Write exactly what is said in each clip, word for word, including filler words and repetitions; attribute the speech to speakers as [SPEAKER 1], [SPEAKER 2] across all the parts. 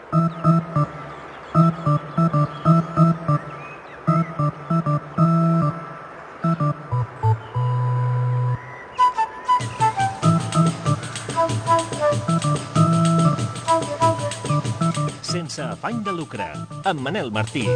[SPEAKER 1] Sense afany de lucre, amb Manel Martí.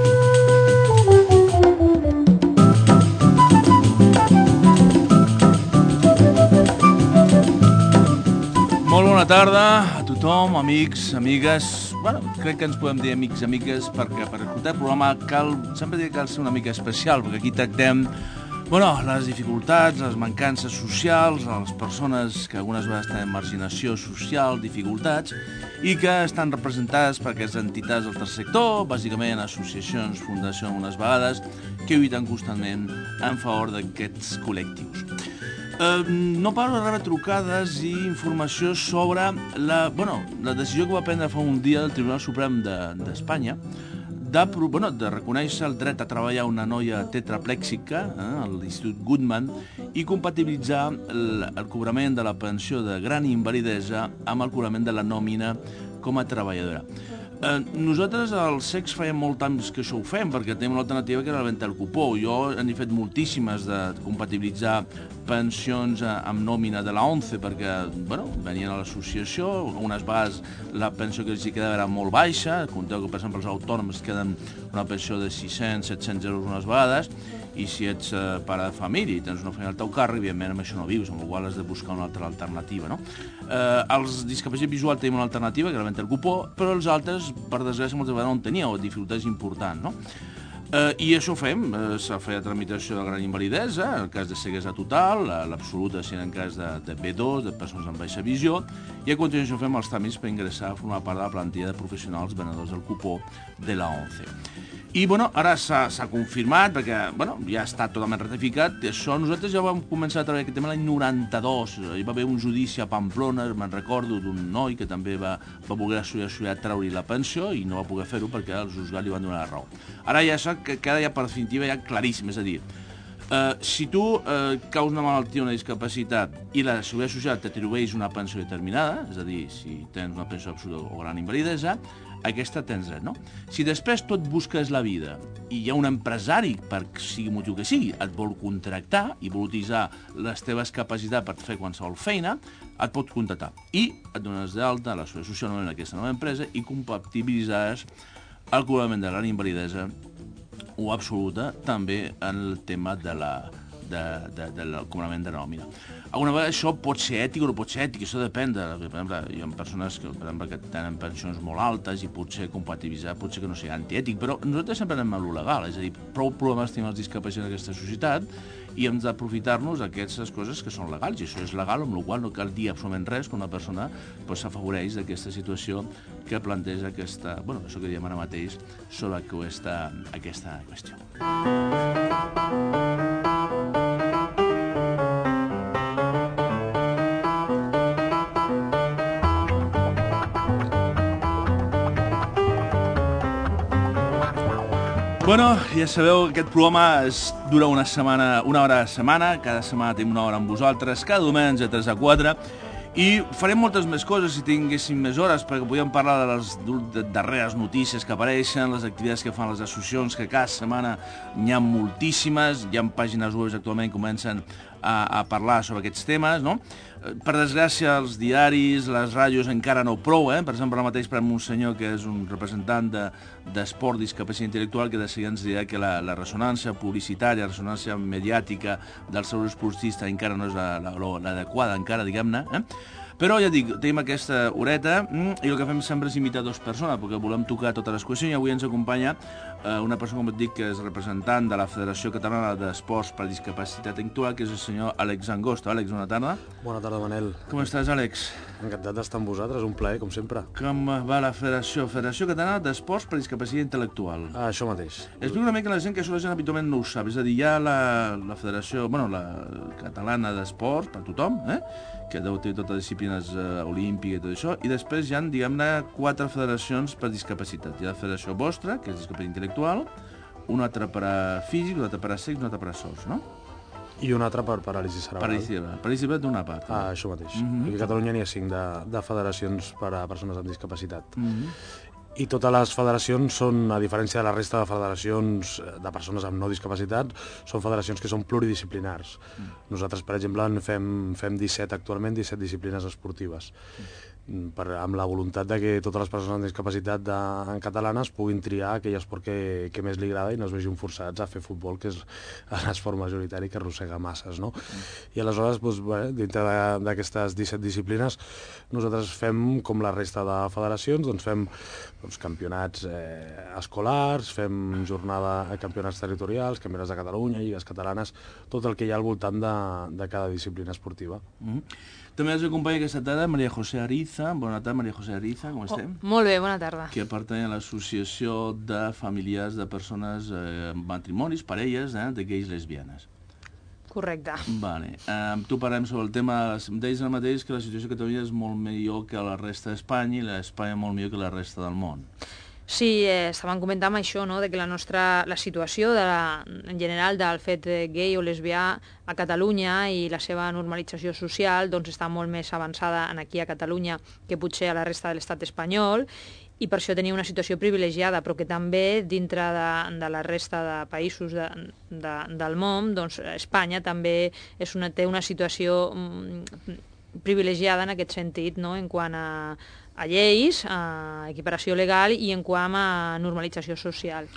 [SPEAKER 2] Molt bona tarda a tothom, amics, amigues. Bueno, crec que ens podem dir amics, amigues, perquè per escoltar el programa cal, sempre dic que cal ser una mica especial, perquè aquí tractem bueno, les dificultats, les mancances socials, les persones que algunes vegades tenen marginació social, dificultats, i que estan representades per aquestes entitats del tercer sector, bàsicament associacions, fundacions, algunes vegades, que lluiten constantment en favor d'aquests col·lectius. Eh, no paro de rebre trucades i informació sobre la, bueno, la decisió que va prendre fa un dia el Tribunal Suprem d'Espanya de, de, bueno, de reconèixer el dret a treballar una noia tetraplèxica eh, a l'Institut Goodman i compatibilitzar el, el cobrament de la pensió de gran invalidesa amb el cobrament de la nòmina com a treballadora. Eh, nosaltres al C E X feien molt temps que això ho fem, perquè tenim una alternativa que era la venda del cupó. Jo n'he fet moltíssimes de compatibilitzar pensions amb nòmina de la ONCE, perquè bueno, venien a l'associació, unes vegades la pensió que els hi quedava era molt baixa, compteu que per exemple els autònoms queden una pensió de sis-cents, set-cents euros unes vegades, i si ets eh, pare de família i tens una feina al teu càrrec, evidentment amb això no vius, amb la qual has de buscar una altra alternativa, no? Eh, els discapacitats visuals tenim una alternativa, que era la venda del cupó, però els altres, per desgràcia, moltes vegades no en teníeu, dificultats importants, no? Eh, I això ho fem, eh, s'ha fet tramitació de gran invalidesa, en el cas de ceguesa total, l'absoluta si en cas de, de B dos, de persones amb baixa visió, i a continuació fem els tràmits per ingressar a formar part de la plantilla de professionals venedors del cupó de la ONCE. I, bueno, ara s'ha confirmat, perquè, bueno, ja està totalment ratificat, això nosaltres ja vam començar a treballar aquest tema l'any noranta-dos, hi va haver un judici a Pamplona, me'n recordo, d'un noi que també va, va voler associar treure-li la pensió i no va poder fer-ho perquè els juzgats li van donar la raó. Ara ja sap que queda ja per definitiva ja claríssim, és a dir, Uh, si tu uh, caus una malaltia o una discapacitat i la Seguretat Social t'atribueix una pensió determinada, és a dir, si tens una pensió absoluta o gran invalidesa, aquesta tens dret, no? Si després tu et busques la vida i hi ha un empresari, per sigui motiu que sigui, et vol contractar i vol utilitzar les teves capacitats per fer qualsevol feina, et pot contractar. I et dones d'alta a la Seguretat Social en aquesta nova empresa i compatibilitzaràs el cobrament de gran invalidesa o absoluta, també en el tema de la, de, de, del cobrament de nòmina. Alguna vegada això pot ser ètic o no pot ser ètic, això depèn de... Per exemple, hi ha persones que, per exemple, que tenen pensions molt altes i potser compatibilitzar, potser que no sigui antiètic, però nosaltres sempre anem a lo legal, és a dir, prou problemes tenim els discapacitats en aquesta societat i hem d'aprofitar-nos d'aquestes coses que són legals, i això és legal, amb la qual no cal dir absolutament res quan una persona s'afavoreix d'aquesta situació que planteja aquesta, bueno, això que diem ara mateix sobre aquesta, aquesta qüestió. Bueno, ja sabeu que aquest programa es dura una setmana, una hora a setmana, cada setmana tenim una hora amb vosaltres, cada diumenge de tres a quatre, i farem moltes més coses si tinguéssim més hores, perquè podíem parlar de les darreres notícies que apareixen, les activitats que fan les associacions, que cada setmana n'hi ha moltíssimes, hi ha pàgines web actualment que comencen a, a parlar sobre aquests temes, no? Per desgràcia, els diaris, les ràdios encara no prou, eh? Per exemple, ara mateix parlem un senyor que és un representant d'esport, de, discapacitat intel·lectual, que de seguida ens dirà que la, la ressonància publicitària, la ressonància mediàtica del seu esportista encara no és l'adequada, encara, diguem-ne, eh? Però ja dic, tenim aquesta horeta i el que fem sempre és invitar dues persones perquè volem tocar totes les qüestions i avui ens acompanya eh, una persona, com et dic, que és representant de la Federació Catalana d'Esports per Discapacitat Intel·lectual, que és el senyor Àlex Angosto. Àlex, bona tarda.
[SPEAKER 3] Bona tarda, Manel.
[SPEAKER 2] Com estàs, Àlex?
[SPEAKER 3] Encantat d'estar amb vosaltres, un plaer, com sempre.
[SPEAKER 2] Com va la Federació? Federació Catalana d'Esports per Discapacitat Intel·lectual.
[SPEAKER 3] Ah, això mateix.
[SPEAKER 2] Explica una mica a la gent que això la gent habitualment no ho sap. És a dir, hi ha la, la Federació, bueno, la Catalana d'Esports per tothom, eh? Que deu tenir totes les disciplines eh, olímpiques i tot això, i després hi ha, diguem-ne, quatre federacions per discapacitat. Hi ha la federació vostra, que és discapacitat intel·lectual, una altra per a físic, una altra per a secs, una altra per a sords, no?
[SPEAKER 3] I una altra per paràlisi cerebral.
[SPEAKER 2] Paràlisi cerebral. Paràlisi cerebral d'una part.
[SPEAKER 3] Ah, això mateix.
[SPEAKER 2] Mm-hmm.
[SPEAKER 3] Aquí a Catalunya n'hi ha cinc de, de federacions per a persones amb discapacitat.
[SPEAKER 2] Mm-hmm.
[SPEAKER 3] I totes les federacions són, a diferència de la resta de federacions de persones amb no discapacitat, són federacions que són pluridisciplinars. Mm. Nosaltres, per exemple, en fem, fem disset actualment, disset disciplines esportives. Mm. Per, amb la voluntat de que totes les persones amb discapacitat de, en catalanes puguin triar aquell esport que, que més li agrada i no es vegin forçats a fer futbol, que és l'esport majoritari que arrossega masses, no? Mm. I aleshores, doncs, bé, dintre d'aquestes disset disciplines, nosaltres fem, com la resta de federacions, doncs fem doncs, campionats eh, escolars, fem jornada a campionats territorials, campionats de Catalunya, lligues catalanes, tot el que hi ha al voltant de, de cada disciplina esportiva.
[SPEAKER 2] Mm. També ens acompanya aquesta tarda Maria José Ariza. Bona tarda, Maria José Ariza, com estem?
[SPEAKER 4] Oh, molt bé, bona tarda.
[SPEAKER 2] Que pertany a l'Associació de Familiars de Persones, eh, matrimonis, parelles, eh, de gais lesbianes.
[SPEAKER 4] Correcte.
[SPEAKER 2] Vale. Eh, amb tu parlem sobre el tema, em deies el mateix que la situació a Catalunya és molt millor que la resta d'Espanya i l'Espanya molt millor que la resta del món.
[SPEAKER 4] Sí, eh, estàvem comentant això, no?, de que la nostra la situació de la, en general del fet gay o lesbià a Catalunya i la seva normalització social doncs està molt més avançada en aquí a Catalunya que potser a la resta de l'estat espanyol, i per això tenia una situació privilegiada, però que també dintre de, de la resta de països de, de, del món, doncs Espanya també és una, té una situació mm, privilegiada en aquest sentit, no?, en quant a a lleis, a equiparació legal i en quant a normalització social.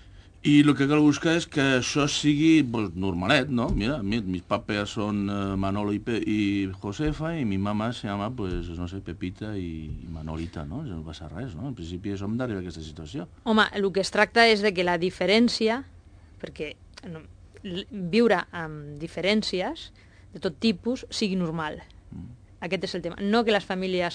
[SPEAKER 2] I el que cal buscar és que això sigui pues, normalet, ¿no? Mira, mis, mis papes son uh, Manolo y, Pe y Josefa y mi mamá se llama, pues, no sé, Pepita y, i Manolita, no? No passa res, no? En principi som d'arribar a aquesta situació.
[SPEAKER 4] Home, el que es tracta és de que la diferència, perquè no, viure amb diferències de tot tipus sigui normal. Mm. Aquest és el tema. No que les famílies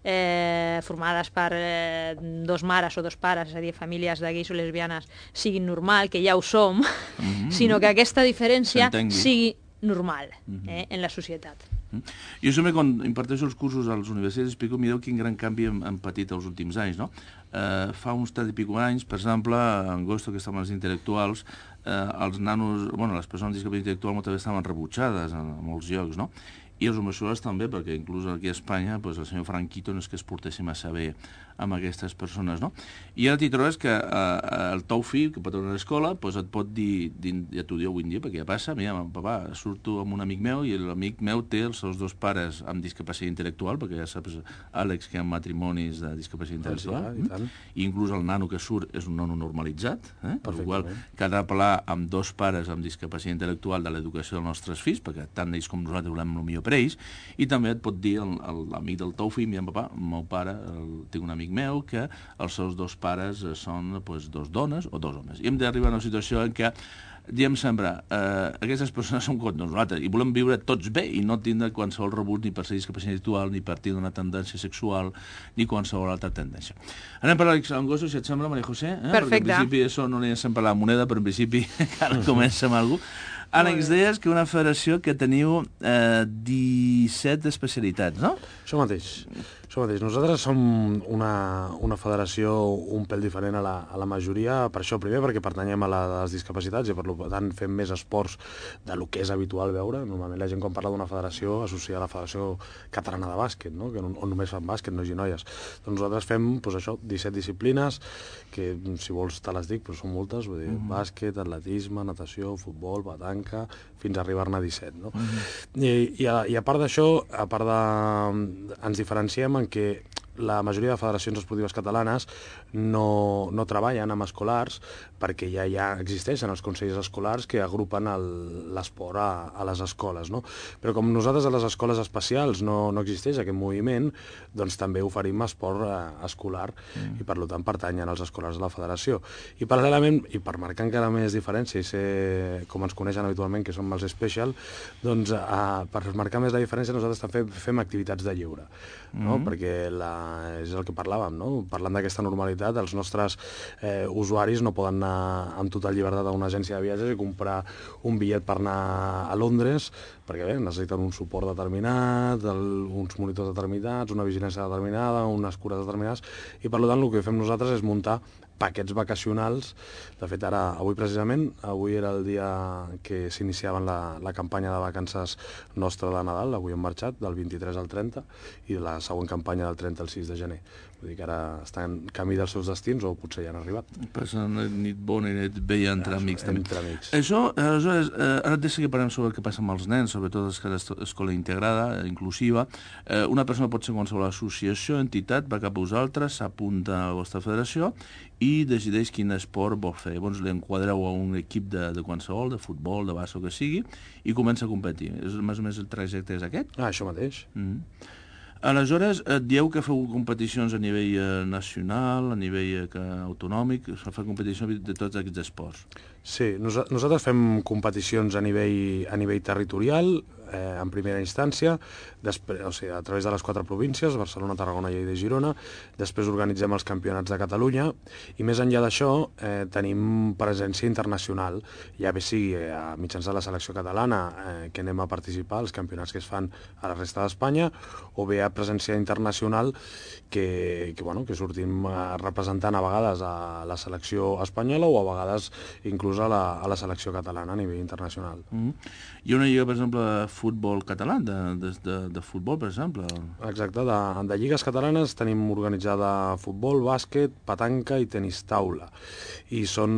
[SPEAKER 4] eh, formades per eh, dos mares o dos pares, és a dir, famílies de gais o lesbianes, siguin normal, que ja ho som, mm-hmm. sinó que aquesta diferència sigui normal mm-hmm. eh, en la societat.
[SPEAKER 2] Mm. Jo sempre, quan imparteixo els cursos als universitats, explico, mireu quin gran canvi hem, hem patit els últims anys, no? Eh, fa uns trenta i pico anys, per exemple, en Gosto, que estaven els intel·lectuals, eh, els nanos, bueno, les persones amb discapacitat intel·lectual moltes vegades estaven rebutjades en, en molts llocs, no? I els homosexuals també, perquè inclús aquí a Espanya pues, el senyor Franquito no és que es portessi massa bé amb aquestes persones, no? I ara t'hi trobes que eh, el teu fill, que pot anar a l'escola, pues, et pot dir, dir ja t'ho diu avui en dia, perquè ja passa, mira, papà, surto amb un amic meu i l'amic meu té els seus dos pares amb discapacitat intel·lectual, perquè ja saps, Àlex, que hi ha matrimonis de discapacitat intel·lectual,
[SPEAKER 3] sí, ja,
[SPEAKER 2] i inclús el nano que surt és un nano normalitzat, eh? Per qual que ha de parlar amb dos pares amb discapacitat intel·lectual de l'educació dels nostres fills, perquè tant ells com nosaltres volem el millor per ells, i també et pot dir l'amic del teu fill, mira, papà, el meu pare, el, tinc un amic meu que els seus dos pares són pues, dos dones o dos homes. I hem d'arribar a una situació en què diem sempre, eh, aquestes persones són com nosaltres i volem viure tots bé i no tindre qualsevol rebut ni per ser discapacitat intel·lectual, ni per tindre una tendència sexual, ni qualsevol altra tendència. Anem per l'Angossos, si et sembla, Maria José? Eh?
[SPEAKER 4] Perfecte.
[SPEAKER 2] Perquè en principi això no li sempre la moneda, però en principi ara comença amb alguna cosa. Àlex, deies que una federació que teniu eh, disset especialitats, no?
[SPEAKER 3] Això mateix. Això mateix. Nosaltres som una, una federació un pèl diferent a la, a la majoria, per això primer perquè pertanyem a la de les discapacitats i per tant fem més esports de lo que és habitual veure. Normalment la gent quan parla d'una federació associa a la Federació Catalana de Bàsquet, no? Que on, on només fan bàsquet, nois i noies. Doncs nosaltres fem doncs, això, disset disciplines, que si vols te les dic, però són moltes, vull dir, mm-hmm. bàsquet, atletisme, natació, futbol, petanca, fins a arribar-ne a disset, no? Mm-hmm. I, i, a, i a part d'això, a part de... ens diferenciem en que la majoria de federacions esportives catalanes no, no treballen amb escolars perquè ja, ja existeixen els consells escolars que agrupen l'esport a, a les escoles, no? Però com nosaltres a les escoles especials no, no existeix aquest moviment, doncs també oferim esport eh, escolar mm. i per tant pertanyen als escolars de la federació. I paral·lelament, i per marcar encara més diferència i ser com ens coneixen habitualment, que som els special, doncs eh, per marcar més la diferència nosaltres també fem, fem activitats de lleure, no? Mm. Perquè la, és el que parlàvem, no? Parlant d'aquesta normalitat, els nostres eh, usuaris no poden anar amb total llibertat a una agència de viatges i comprar un bitllet per anar a Londres, perquè bé, necessiten un suport determinat, el, uns monitors determinats, una vigilància determinada, unes cures determinades, i per tant el que fem nosaltres és muntar paquets vacacionals. De fet, ara, avui precisament, avui era el dia que s'iniciaven la, la campanya de vacances nostra de Nadal, avui hem marxat, del vint-i-tres al trenta, i la següent campanya del trenta al sis de gener. Vull dir que ara estan en camí dels seus destins o potser ja han arribat.
[SPEAKER 2] Passen nit bona i nit veia entre
[SPEAKER 3] Ah,
[SPEAKER 2] amics. També.
[SPEAKER 3] Entre amics.
[SPEAKER 2] Això, aleshores, eh, ara et deixa que parlem sobre el que passa amb els nens, sobretot els que l'escola integrada, inclusiva. Eh, una persona pot ser qualsevol associació, entitat, va cap a vosaltres, s'apunta a la vostra federació i decideix quin esport vol fer. Llavors l'enquadreu a un equip de, de qualsevol, de futbol, de bàsquet, o que sigui, i comença a competir. És, més o menys el trajecte és aquest?
[SPEAKER 3] Ah, això mateix.
[SPEAKER 2] Mm. Aleshores, et dieu que feu competicions a nivell eh, nacional, a nivell eh, autonòmic, feu competicions de tots aquests esports.
[SPEAKER 3] Sí, nos nosaltres fem competicions a nivell, a nivell territorial, eh, en primera instància, després, o sigui, a través de les quatre províncies, Barcelona, Tarragona, Lleida i Girona, després organitzem els campionats de Catalunya, i més enllà d'això eh, tenim presència internacional, ja bé sigui eh, mitjançant la selecció catalana, eh, que anem a participar als campionats que es fan a la resta d'Espanya, o bé a presència internacional que, que, bueno, que sortim eh, representant a vegades a la selecció espanyola o a vegades inclús a la, a la selecció catalana a nivell internacional.
[SPEAKER 2] Mm. Hi ha una lliga, per exemple, de futbol català, de, de, de, de futbol, per exemple.
[SPEAKER 3] Exacte, de, de lligues catalanes tenim organitzada futbol, bàsquet, petanca i tenis taula. I són...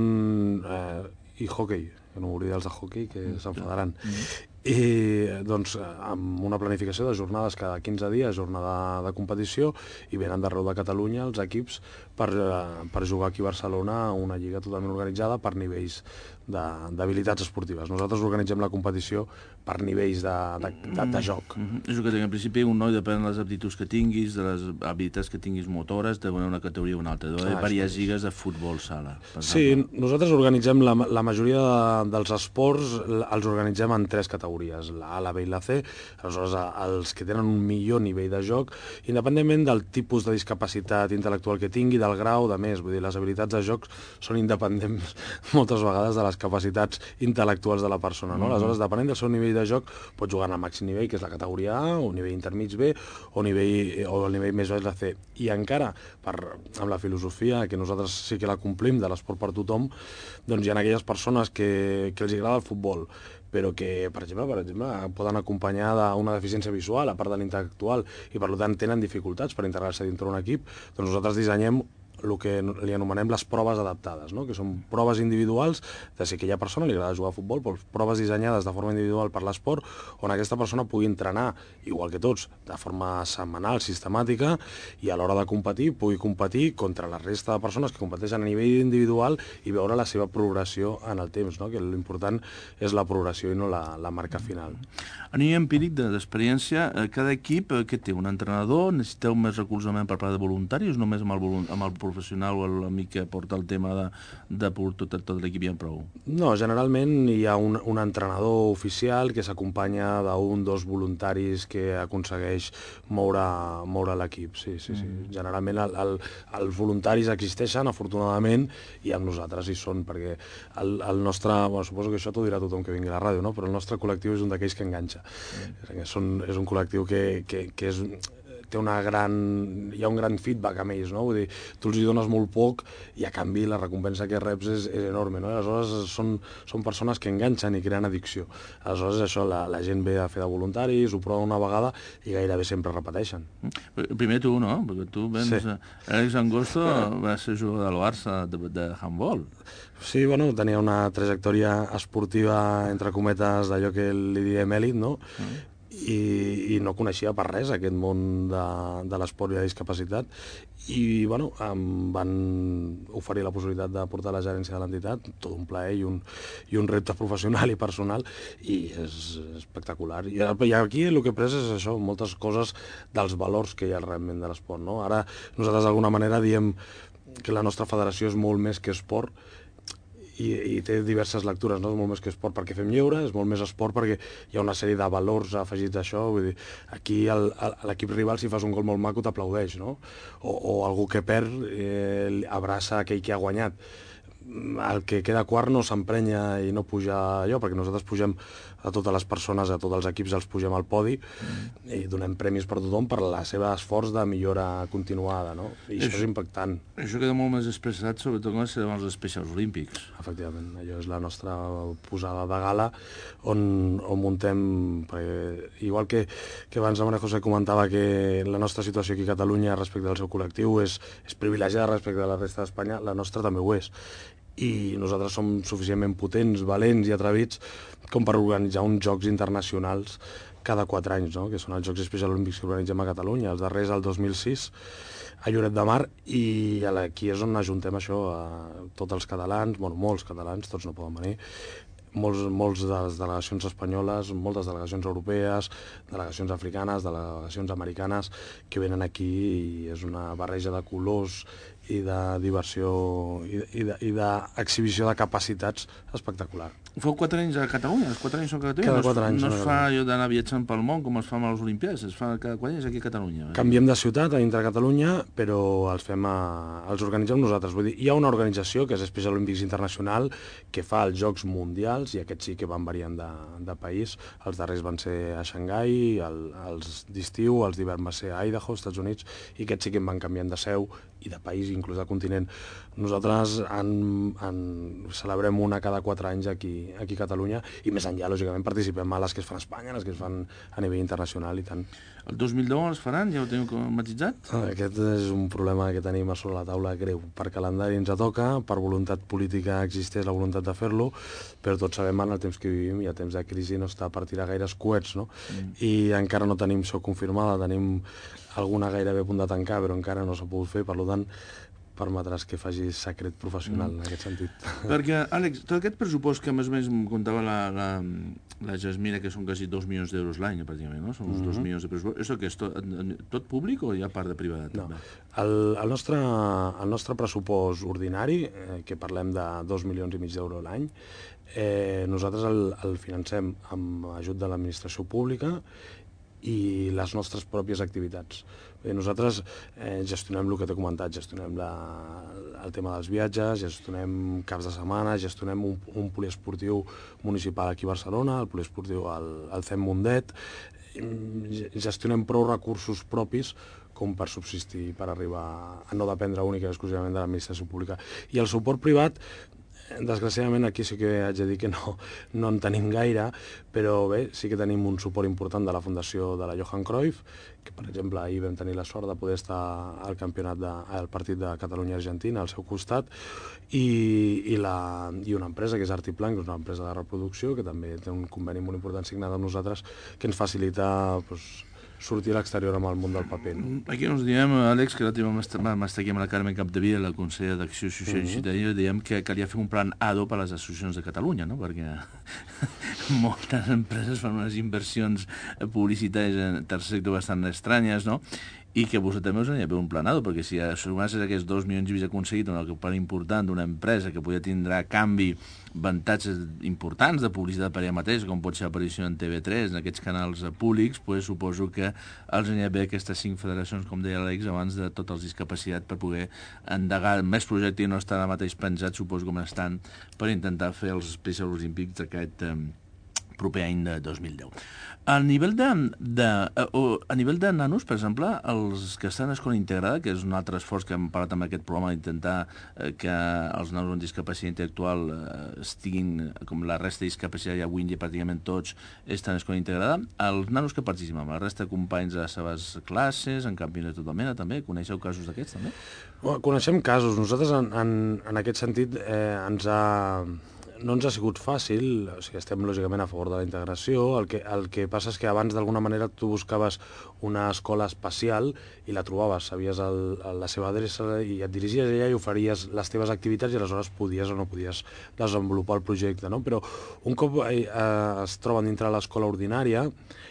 [SPEAKER 3] Eh, i hoquei, que no m'oblida els de hoquei, que mm. s'enfadaran. Mm. I doncs amb una planificació de jornades cada quinze dies, jornada de competició, i venen d'arreu de Catalunya els equips per, per jugar aquí a Barcelona una lliga totalment organitzada per nivells d'habilitats esportives. Nosaltres organitzem la competició per nivells de, de, de, de joc.
[SPEAKER 2] Mm -hmm. És el que dic, en principi un noi depèn de les aptituds que tinguis, de les habilitats que tinguis motores, de una categoria o una altra. Hi ha ah, diverses lligues de futbol sala.
[SPEAKER 3] Sí, nosaltres organitzem la, la majoria de, dels esports, els organitzem en tres categories, la A, la B i la C. Aleshores, els que tenen un millor nivell de joc, independentment del tipus de discapacitat intel·lectual que tingui, del grau, de més. Vull dir, les habilitats de joc són independents moltes vegades de les capacitats intel·lectuals de la persona, no? Aleshores, depenent del seu nivell de joc, pot jugar en el màxim nivell, que és la categoria A, o nivell intermig B, o, nivell, o el nivell més baix, la C. I encara, per, amb la filosofia, que nosaltres sí que la complim, de l'esport per tothom, doncs hi ha aquelles persones que, que els agrada el futbol, però que, per exemple, per exemple, poden acompanyar d'una deficiència visual, a part de l'intel·lectual, i per tant tenen dificultats per integrar-se dintre d'un equip, doncs nosaltres dissenyem el que li anomenem les proves adaptades, no? Que són proves individuals de si aquella persona li agrada jugar a futbol, però proves dissenyades de forma individual per l'esport, on aquesta persona pugui entrenar, igual que tots, de forma setmanal, sistemàtica, i a l'hora de competir, pugui competir contra la resta de persones que competeixen a nivell individual i veure la seva progressió en el temps, no? Que l'important és la progressió i no la, la marca final.
[SPEAKER 2] A nivell empíric d'experiència, cada equip que té un entrenador, necessiteu més recolzament per part de voluntaris, només amb el, amb el professional o l'amic que porta el tema de, de tot, tot l'equip hi ha prou?
[SPEAKER 3] No, generalment hi ha un, un entrenador oficial que s'acompanya d'un, dos voluntaris que aconsegueix moure, moure l'equip, sí, sí, sí. Mm. Generalment el, el, els voluntaris existeixen, afortunadament, i amb nosaltres hi són, perquè el, el nostre, bueno, suposo que això t'ho dirà tothom que vingui a la ràdio, no? Però el nostre col·lectiu és un d'aquells que enganxa. Mm. És, un, és un col·lectiu que, que, que és... té una gran... hi ha un gran feedback amb ells, no? Vull dir, tu els hi dones molt poc i a canvi la recompensa que reps és, és enorme, no? Aleshores són, són persones que enganxen i creen addicció. Aleshores això, la, la gent ve a fer de voluntaris, ho prova una vegada i gairebé sempre repeteixen.
[SPEAKER 2] Primer tu, no? Perquè tu vens... Sí. Àlex Angosto va ser jugador del Barça de, de handball.
[SPEAKER 3] Sí, bueno, tenia una trajectòria esportiva, entre cometes, d'allò que li diem èlit, no? Mm. I, i no coneixia per res aquest món de, de l'esport i la discapacitat i bueno, em van oferir la possibilitat de portar la gerència de l'entitat, tot un plaer i un, i un repte professional i personal i és espectacular. I, i aquí el que he pres és això, moltes coses dels valors que hi ha realment de l'esport, no? Ara nosaltres d'alguna manera diem que la nostra federació és molt més que esport I, i té diverses lectures, no? És molt més que esport perquè fem lleure, és molt més esport perquè hi ha una sèrie de valors afegits a això, vull dir, aquí l'equip rival si fas un gol molt maco t'aplaudeix, no? O, o algú que perd eh, abraça aquell que ha guanyat. El que queda quart no s'emprenya i no puja allò, perquè nosaltres pugem a totes les persones, a tots els equips els pugem al podi mm. i donem premis per tothom per la seva esforç de millora continuada, no? I això, això és impactant.
[SPEAKER 2] Això queda molt més expressat, sobretot quan serem els especials olímpics.
[SPEAKER 3] Efectivament, allò és la nostra posada de gala on, on muntem, perquè, igual que, que abans la Maria José comentava que la nostra situació aquí a Catalunya respecte al seu col·lectiu és, és privilegiada respecte a la resta d'Espanya, la nostra també ho és. I nosaltres som suficientment potents, valents i atrevits com per organitzar uns Jocs internacionals cada quatre anys, no? Que són els Jocs Especials Olímpics que organitzem a Catalunya, els darrers el dos mil sis a Lloret de Mar, i aquí és on ajuntem això a tots els catalans, bueno, molts catalans, tots no poden venir, molts, molts de les delegacions espanyoles, moltes delegacions europees, delegacions africanes, delegacions americanes, que venen aquí i és una barreja de colors i de diversió i d'exhibició de, de capacitats espectacular.
[SPEAKER 2] Feu quatre anys a Catalunya, els quatre anys són a Catalunya.
[SPEAKER 3] Cada quatre anys.
[SPEAKER 2] No es fa allò d'anar viatjant pel món com es fa amb les Olimpiades, es fa cada quatre anys aquí a Catalunya.
[SPEAKER 3] Canviem de ciutat a dintre Catalunya, però els fem a, els organitzem nosaltres. Vull dir, hi ha una organització que és Special Olympics Internacional que fa els Jocs Mundials, i aquests sí que van variant de, de país. Els darrers van ser a Xangai, el, els d'estiu, els d'hivern va ser a Idaho, Estats Units, i aquests sí que en van canviant de seu i de país, inclús de continent. Nosaltres en, en celebrem una cada quatre anys aquí, aquí a Catalunya, i més enllà, lògicament, participem a les que es fan a Espanya, les que es fan a nivell internacional i tant.
[SPEAKER 2] El dos mil deu els faran? Ja ho teniu matitzat?
[SPEAKER 3] Ah, aquest és un problema que tenim a sobre la taula greu. Per calendari ens toca, per voluntat política existeix la voluntat de fer-lo, però tots sabem en el temps que vivim i a temps de crisi no està per tirar gaires coets, no? Mm. I encara no tenim seu confirmada, tenim alguna gairebé a punt de tancar, però encara no s'ha pogut fer, per tant, permetràs que facis secret professional mm. en aquest sentit.
[SPEAKER 2] Perquè, Àlex, tot aquest pressupost que més o menys em contava la, la, la Jasmina, que són quasi dos milions d'euros l'any, pràcticament, no? Són uns mm -hmm. dos milions de pressupost. Això què és? Tot, tot públic o hi ha part de privat?
[SPEAKER 3] No. El, el, nostre, el nostre pressupost ordinari, eh, que parlem de dos milions i mig d'euros l'any, eh, nosaltres el, el financem amb ajut de l'administració pública i les nostres pròpies activitats. Bé, nosaltres eh, gestionem el que t'he comentat, gestionem la, el tema dels viatges, gestionem caps de setmana, gestionem un, un poliesportiu municipal aquí a Barcelona, el poliesportiu al, al C E M Mundet, gestionem prou recursos propis com per subsistir, per arribar a no dependre única i exclusivament de l'administració pública. I el suport privat, desgraciadament aquí sí que haig de dir que no, no en tenim gaire, però bé, sí que tenim un suport important de la Fundació de la Johan Cruyff, que per exemple ahir vam tenir la sort de poder estar al campionat de, al partit de Catalunya-Argentina al seu costat, i, i, la, i una empresa que és Artiplan, que és una empresa de reproducció, que també té un conveni molt important signat amb nosaltres, que ens facilita pues, sortir a l'exterior amb el món del paper. No?
[SPEAKER 2] Aquí ens diem, Àlex, que l'altre vam estar aquí amb la Carmen Capdevila, la consellera d'Acció Social i Ciutadania, diem que calia fer un plan A D O per a les associacions de Catalunya, no? Perquè moltes empreses fan unes inversions publicitàries en tercer sector bastant estranyes, no? I que vostè també us n'hi ha un planado, perquè si assumís aquests dos milions i mig aconseguit una part important d'una empresa que podia tindre a canvi avantatges importants de publicitat per ella mateixa, com pot ser l'aparició en T V tres, en aquests canals públics, pues, suposo que els n'hi ha bé aquestes cinc federacions, com deia l'Àlex, abans de tots els discapacitats, per poder endegar més projecte i no estar ara mateix pensats, suposo com estan, per intentar fer els Especials Olímpics d'aquest eh, proper any de dos mil deu. A nivell de, de, a nivell de nanos, per exemple, els que estan a escola integrada, que és un altre esforç que hem parlat amb aquest programa, d'intentar eh, que els nanos amb discapacitat intel·lectual eh, estiguin, com la resta de discapacitat, ja avui en dia pràcticament tots estan a escola integrada, els nanos que participen, la resta de companys de les seves classes, en campionats de tota mena, també, coneixeu casos d'aquests, també?
[SPEAKER 3] Bueno, coneixem casos. Nosaltres, en, en, en aquest sentit, eh, ens ha... no ens ha sigut fàcil, o sigui, estem lògicament a favor de la integració, el que, el que passa és que abans d'alguna manera tu buscaves una escola especial i la trobaves, sabies el, la seva adreça i et dirigies allà i oferies les teves activitats i aleshores podies o no podies desenvolupar el projecte, no? Però un cop eh, es troben dintre de l'escola ordinària,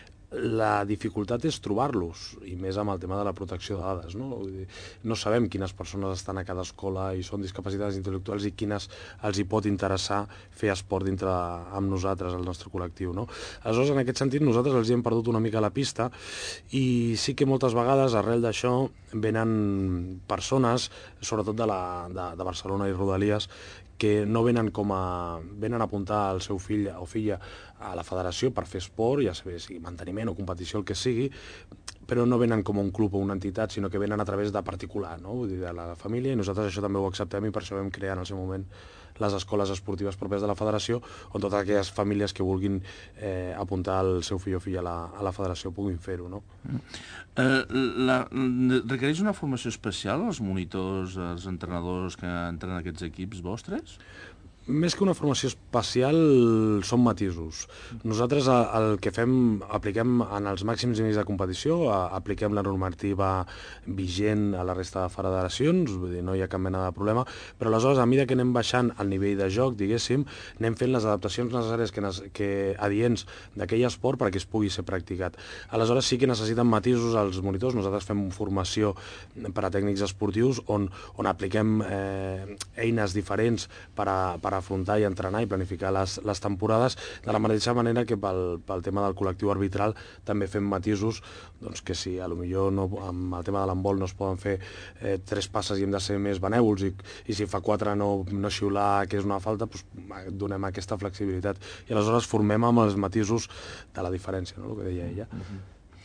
[SPEAKER 3] la dificultat és trobar-los, i més amb el tema de la protecció de dades, no? No sabem quines persones estan a cada escola i són discapacitades intel·lectuals i quines els hi pot interessar fer esport dintre amb nosaltres, el nostre col·lectiu, no? Aleshores, en aquest sentit, nosaltres els hi hem perdut una mica la pista i sí que moltes vegades, arrel d'això, venen persones, sobretot de, la, de, de Barcelona i Rodalies, que no venen com a... venen a apuntar el seu fill o filla a la federació per fer esport, ja sigui, sigui manteniment o competició, el que sigui, però no venen com un club o una entitat, sinó que venen a través de particular, no? Vull dir, de la família, i nosaltres això també ho acceptem i per això vam crear en el seu moment les escoles esportives pròpies de la federació, on totes aquelles famílies que vulguin eh, apuntar el seu fill o filla a la, a la federació puguin fer-ho, no?
[SPEAKER 2] Mm. Eh, la, requereix una formació especial els monitors, els entrenadors que entrenen aquests equips vostres?
[SPEAKER 3] Més que una formació especial, són matisos. Nosaltres el que fem, apliquem en els màxims nivells de competició, apliquem la normativa vigent a la resta de federacions, vull dir, no hi ha cap mena de problema, però aleshores, a mesura que anem baixant el nivell de joc, diguéssim, anem fent les adaptacions necessàries que, que adients d'aquell esport perquè es pugui ser practicat. Aleshores sí que necessiten matisos els monitors. Nosaltres fem formació per a tècnics esportius on, on apliquem eh, eines diferents per a, per a afrontar i entrenar i planificar les, les temporades, de la mateixa manera que pel, pel tema del col·lectiu arbitral també fem matisos, doncs que si a lo millor no, amb el tema de l'handbol no es poden fer eh, tres passes i hem de ser més benèvols i, i si fa quatre no, no xiular que és una falta, doncs donem aquesta flexibilitat i aleshores formem amb els matisos de la diferència, no? El que deia ella.
[SPEAKER 2] Uh-huh.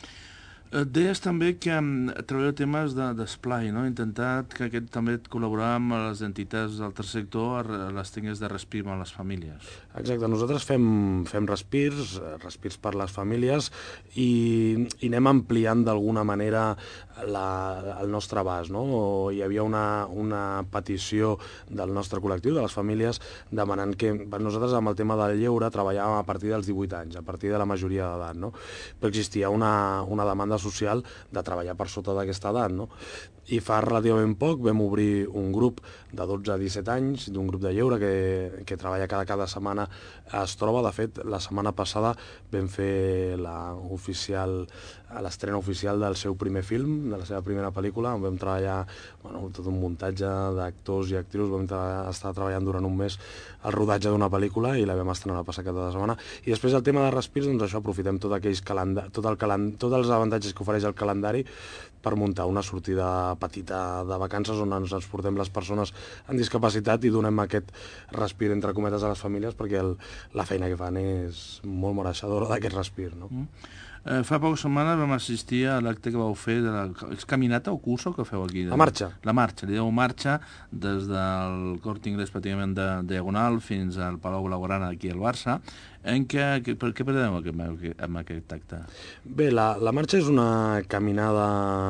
[SPEAKER 2] Deies també que um, treballeu temes d'esplai, no? Intentat que aquest també col·laborar amb les entitats del tercer sector a les tècniques de respir amb les famílies.
[SPEAKER 3] Exacte, nosaltres fem, fem respirs, respirs per les famílies i, i anem ampliant d'alguna manera la, el nostre abast, no? Hi havia una, una petició del nostre col·lectiu, de les famílies, demanant que nosaltres amb el tema del lleure treballàvem a partir dels divuit anys, a partir de la majoria d'edat, no? Però existia una, una demanda social de treballar per sota d'aquesta edat, no? I fa relativament poc vam obrir un grup de dotze a disset anys, d'un grup de lleure que, que treballa cada cada setmana a Estroba. De fet, la setmana passada vam fer la oficial, l'estrena oficial del seu primer film, de la seva primera pel·lícula, on vam treballar bueno, tot un muntatge d'actors i actrius, vam tra estar treballant durant un mes el rodatge d'una pel·lícula i la vam estrenar la passada cada setmana. I després el tema de respirs, doncs això, aprofitem tot aquells tot el calend tots els avantatges que ofereix el calendari per muntar una sortida petita de vacances on ens transportem les persones amb discapacitat i donem aquest respir entre cometes a les famílies perquè el, la feina que fan és molt mereixedora d'aquest respir, no?
[SPEAKER 2] Mm. Eh, fa poques setmanes vam assistir a l'acte que vau fer de la... És caminata o cursa que feu aquí? De...
[SPEAKER 3] La marxa.
[SPEAKER 2] La marxa, li dieu marxa des del Corte Inglés pràcticament de, de Diagonal fins al Palau Blaugrana aquí al Barça. En què, que, per què pretendeu aquest, amb aquest acte?
[SPEAKER 3] Bé, la, la marxa és una caminada,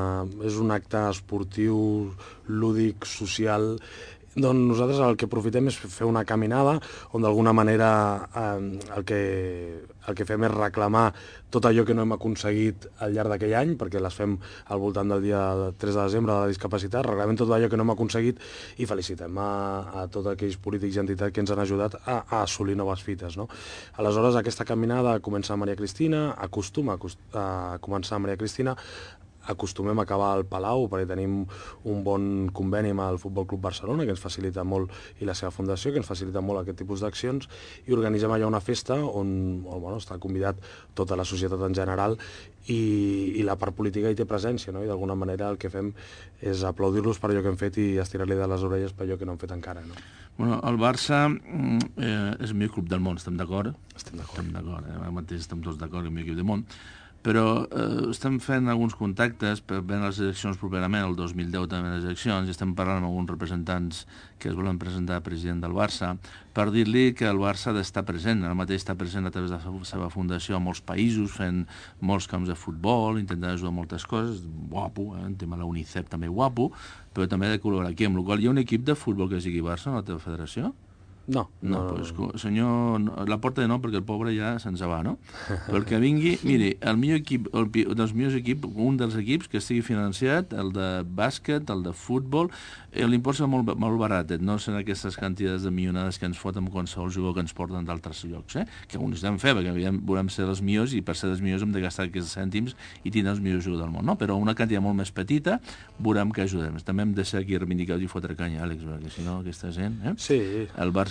[SPEAKER 3] és un acte esportiu, lúdic, social. Doncs nosaltres el que aprofitem és fer una caminada on d'alguna manera eh, el, que, el que fem és reclamar tot allò que no hem aconseguit al llarg d'aquell any, perquè les fem al voltant del dia tres de desembre de la discapacitat, reclamem tot allò que no hem aconseguit i felicitem a, a tots aquells polítics i entitats que ens han ajudat a, a assolir noves fites, no? Aleshores, aquesta caminada comença a Maria Cristina, acostuma a començar a Maria Cristina, acostumem a acabar al Palau perquè tenim un bon conveni amb el Futbol Club Barcelona que ens facilita molt, i la seva fundació que ens facilita molt aquest tipus d'accions, i organitzem allà una festa on, on bueno, està convidat tota la societat en general i, i la part política hi té presència, no? I d'alguna manera el que fem és aplaudir-los per allò que hem fet i estirar-li de les orelles per allò que no han fet encara, no?
[SPEAKER 2] Bueno, el Barça eh, és el millor club del món, estem d'acord?
[SPEAKER 3] Estem d'acord.
[SPEAKER 2] Estem d'acord, eh? Ara mateix estem tots d'acord, el millor equip del món. Però eh, estem fent alguns contactes per veure les eleccions properament, el dos mil deu també les eleccions, i estem parlant amb alguns representants que es volen presentar a president del Barça, per dir-li que el Barça ha d'estar present, ara mateix està present a través de la seva fundació a molts països, fent molts camps de futbol, intentant ajudar moltes coses, guapo, eh? El tema de la UNICEF també guapo, però també ha de col·laborar aquí, amb el qual hi ha un equip de futbol que es digui Barça a la teva federació?
[SPEAKER 3] No.
[SPEAKER 2] No, no, pues, senyor, la porta de no, perquè el pobre ja se'ns va, no? Perquè vingui, miri, el millor equip, el, dels millors equips, un dels equips que estigui financiat, el de bàsquet, el de futbol, eh, l'import és molt, molt barat, no són aquestes quantitats de milionades que ens foten amb qualsevol jugador que ens porten d'altres llocs, eh? Que ho necessitem fer, perquè volem ser els millors i per ser els millors hem de gastar aquests cèntims i tindre els millors jugadors del món, no? Però una quantitat molt més petita veurem que ajudem. També hem de ser aquí reivindicats i fotre canya, Àlex, perquè si no aquesta gent, eh?
[SPEAKER 3] Sí.
[SPEAKER 2] El Barça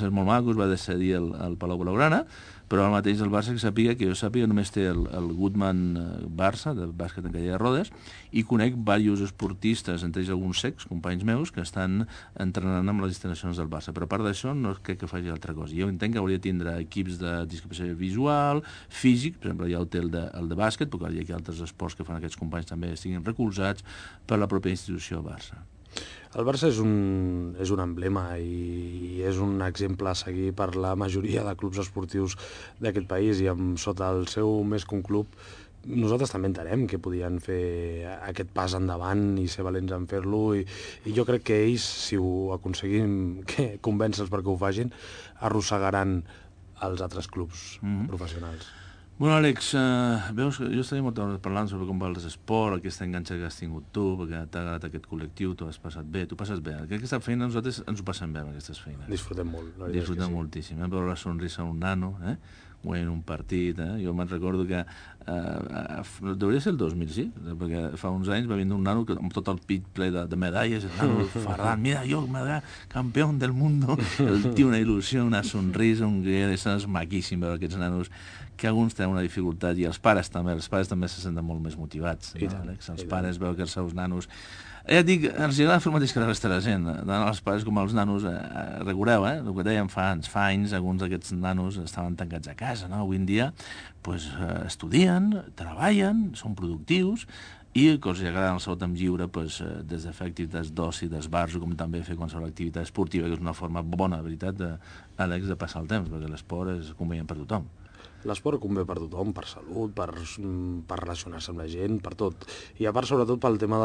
[SPEAKER 2] ser molt macos, va decidir el, el Palau Blaugrana, però al mateix el Barça que sàpiga, que jo sàpiga, només té el, el Goodman Barça, del bàsquet en cadira de rodes, i conec diversos esportistes, entre ells alguns secs, companys meus, que estan entrenant amb les instal·lacions del Barça. Però a part d'això, no crec que faci altra cosa. Jo entenc que hauria de tindre equips de discapacitat visual, físic, per exemple, ja ho té el de, el de bàsquet, perquè hi ha altres esports que fan aquests companys també estiguin recolzats per la pròpia institució Barça.
[SPEAKER 3] El Barça és un, és un emblema i és un exemple a seguir per la majoria de clubs esportius d'aquest país, i amb, sota el seu més que un club, nosaltres també entenem que podien fer aquest pas endavant i ser valents en fer-lo, i, i jo crec que ells, si ho aconseguim que convèncer-los perquè ho facin, arrossegaran els altres clubs mm-hmm. professionals.
[SPEAKER 2] Bueno, Àlex, uh, veus que jo estaria molt parlant sobre com va el esport, aquesta enganxa que has tingut tu, perquè t'ha agradat aquest col·lectiu, tu has passat bé, tu passes bé. Crec que aquesta feina nosaltres ens ho passem bé amb aquestes feines.
[SPEAKER 3] Disfrutem molt.
[SPEAKER 2] Disfrutem sí. moltíssim. Eh? Veure la sonrisa d'un nano, eh? guanyant un partit, eh? Jo me'n recordo que eh, hauria ser el dos mil sis, perquè fa uns anys va vindre un nano que, amb tot el pit ple de, de medalles, el nano Ferran, mira, jo, medalla, campió del mundo, el tio una il·lusió, una sonrisa, un guia, és maquíssim veure aquests nanos, que alguns tenen una dificultat, i els pares també, els pares també se senten molt més motivats, no, Àlex? Els pares veuen que els seus nanos... Ja et dic, els agrada fer el mateix que la resta de la gent, tant els pares com els nanos, eh, recordeu, eh, el que dèiem fa anys, fa anys, alguns d'aquests nanos estaven tancats a casa, no? Avui en dia, pues, eh, estudien, treballen, són productius, i que els agrada el seu temps lliure, pues, eh, des de fer activitats d'oci, d'esbarjo, com també fer qualsevol activitat esportiva, que és una forma bona, de veritat, de, Àlex, de passar el temps, perquè l'esport és convenient per tothom.
[SPEAKER 3] L'esport convé per tothom, per salut, per, per relacionar-se amb la gent, per tot. I a part, sobretot, pel tema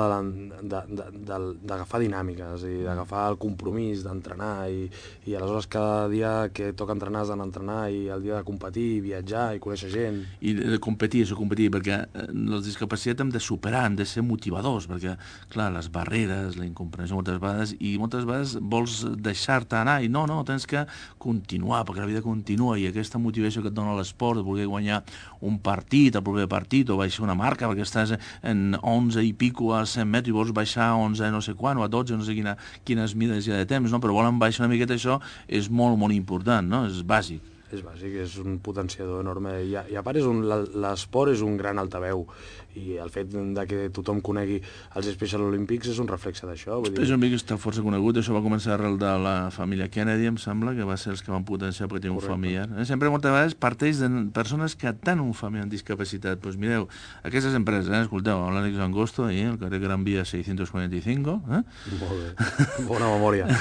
[SPEAKER 3] d'agafar dinàmiques i d'agafar el compromís d'entrenar, i, i aleshores cada dia que toca entrenar has d'anar a entrenar, i el dia de competir, i viatjar, i conèixer gent.
[SPEAKER 2] I de competir, això, competir, perquè les discapacitats hem de superar, hem de ser motivadors, perquè, clar, les barreres, la incomprensió moltes vegades, i moltes vegades vols deixar-te anar, i no, no, tens que continuar, perquè la vida continua, i aquesta motivació que et dona l'esport, de voler guanyar un partit, el proper partit, o baixar una marca, perquè estàs en onze i pico a cent metres i vols baixar a onze no sé quan, o a dotze, no sé quina, quines mides hi ha de temps, no? Però volen baixar una miqueta, això és molt, molt important, no? És bàsic.
[SPEAKER 3] És bàsic, és un potenciador enorme, i a, i a part és un, l'esport és un gran altaveu, i el fet de que tothom conegui els Special Olympics és un reflexe d'això.
[SPEAKER 2] Special Olympics està força conegut, això va començar arrel de la família Kennedy, em sembla, que va ser els que van potenciar perquè té un familiar. Sempre moltes vegades parteix de persones que tenen un familiar amb discapacitat. Doncs pues mireu, aquestes empreses, eh? Escolteu, l'Àlex Angosto, ahí, el carrer Gran Via seiscientos cuarenta y cinco. Eh?
[SPEAKER 3] Molt bé, bona memòria.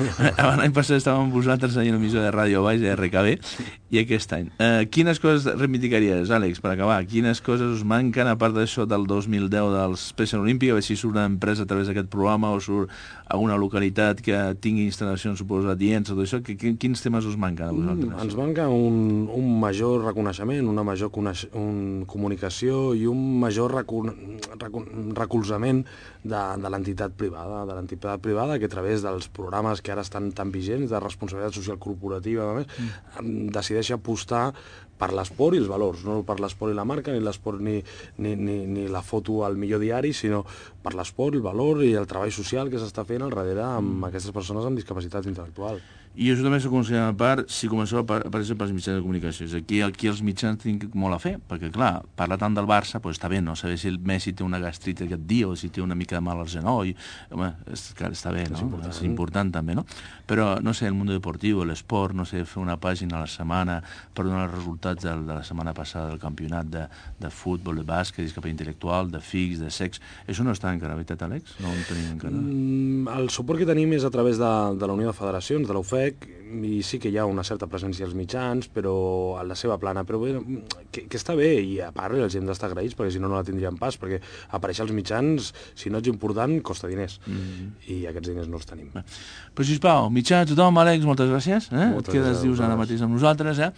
[SPEAKER 2] L'any passat estàvem amb vosaltres ahir en l'emissora de Ràdio Baix, de R K B, i aquest any. Eh, quines coses reivindicaries, Àlex, per acabar? Quines coses us manquen, a part d'això del dos mil deu dels Special Olympics, a veure si surt una empresa a través d'aquest programa o surt a una localitat que tingui instal·lacions, suposo, adients, tot això? Quins temes us manquen a vosaltres?
[SPEAKER 3] Mm, ens manca un, un major reconeixement, una major coneix, un, comunicació i un major recon, recon, recolzament de, de l'entitat privada, de l'entitat privada que a través dels programes que ara estan tan vigents, de responsabilitat social corporativa, a més, mm. decideix apostar per l'esport i els valors, no per l'esport i la marca, ni l'esport ni, ni, ni, ni la foto al millor diari, sinó per l'esport, el valor i el treball social que s'està fent al darrere amb aquestes persones amb discapacitat intel·lectual.
[SPEAKER 2] I això també s'ho considera a part si començava a aparèixer pels mitjans de comunicació. És aquí, aquí els mitjans tenen molt a fer, perquè, clar, parlar tant del Barça, pues, està bé, no? Saber si el Messi té una gastrita aquest dia o si té una mica de mal al genoll. Home, és, clar, està bé, no? És important. És important també, no? Però, no sé, el món deportiu, l'esport, no sé, fer una pàgina a la setmana per donar els resultats de, de la setmana passada del campionat de, de futbol, de bàsquet, de discapacitat intel·lectual, de fics, de sex. Això no està encara, veritat, Àlex? No ho tenim encara.
[SPEAKER 3] Mm, el suport que tenim és a través de, de la Unió de Federacions, de l'U F E C, i sí que hi ha una certa presència als mitjans, però a la seva plana, però bé, que, que està bé, i a part els hem d'estar agraïts, perquè si no, no la tindríem pas, perquè aparèixer als mitjans, si no ets important, costa diners, mm-hmm. i aquests diners no els tenim.
[SPEAKER 2] Però, sisplau, mitjà, tothom, Àlex, moltes gràcies. Eh?
[SPEAKER 3] Moltes
[SPEAKER 2] Et quedes, dius, ara mateix amb nosaltres, eh?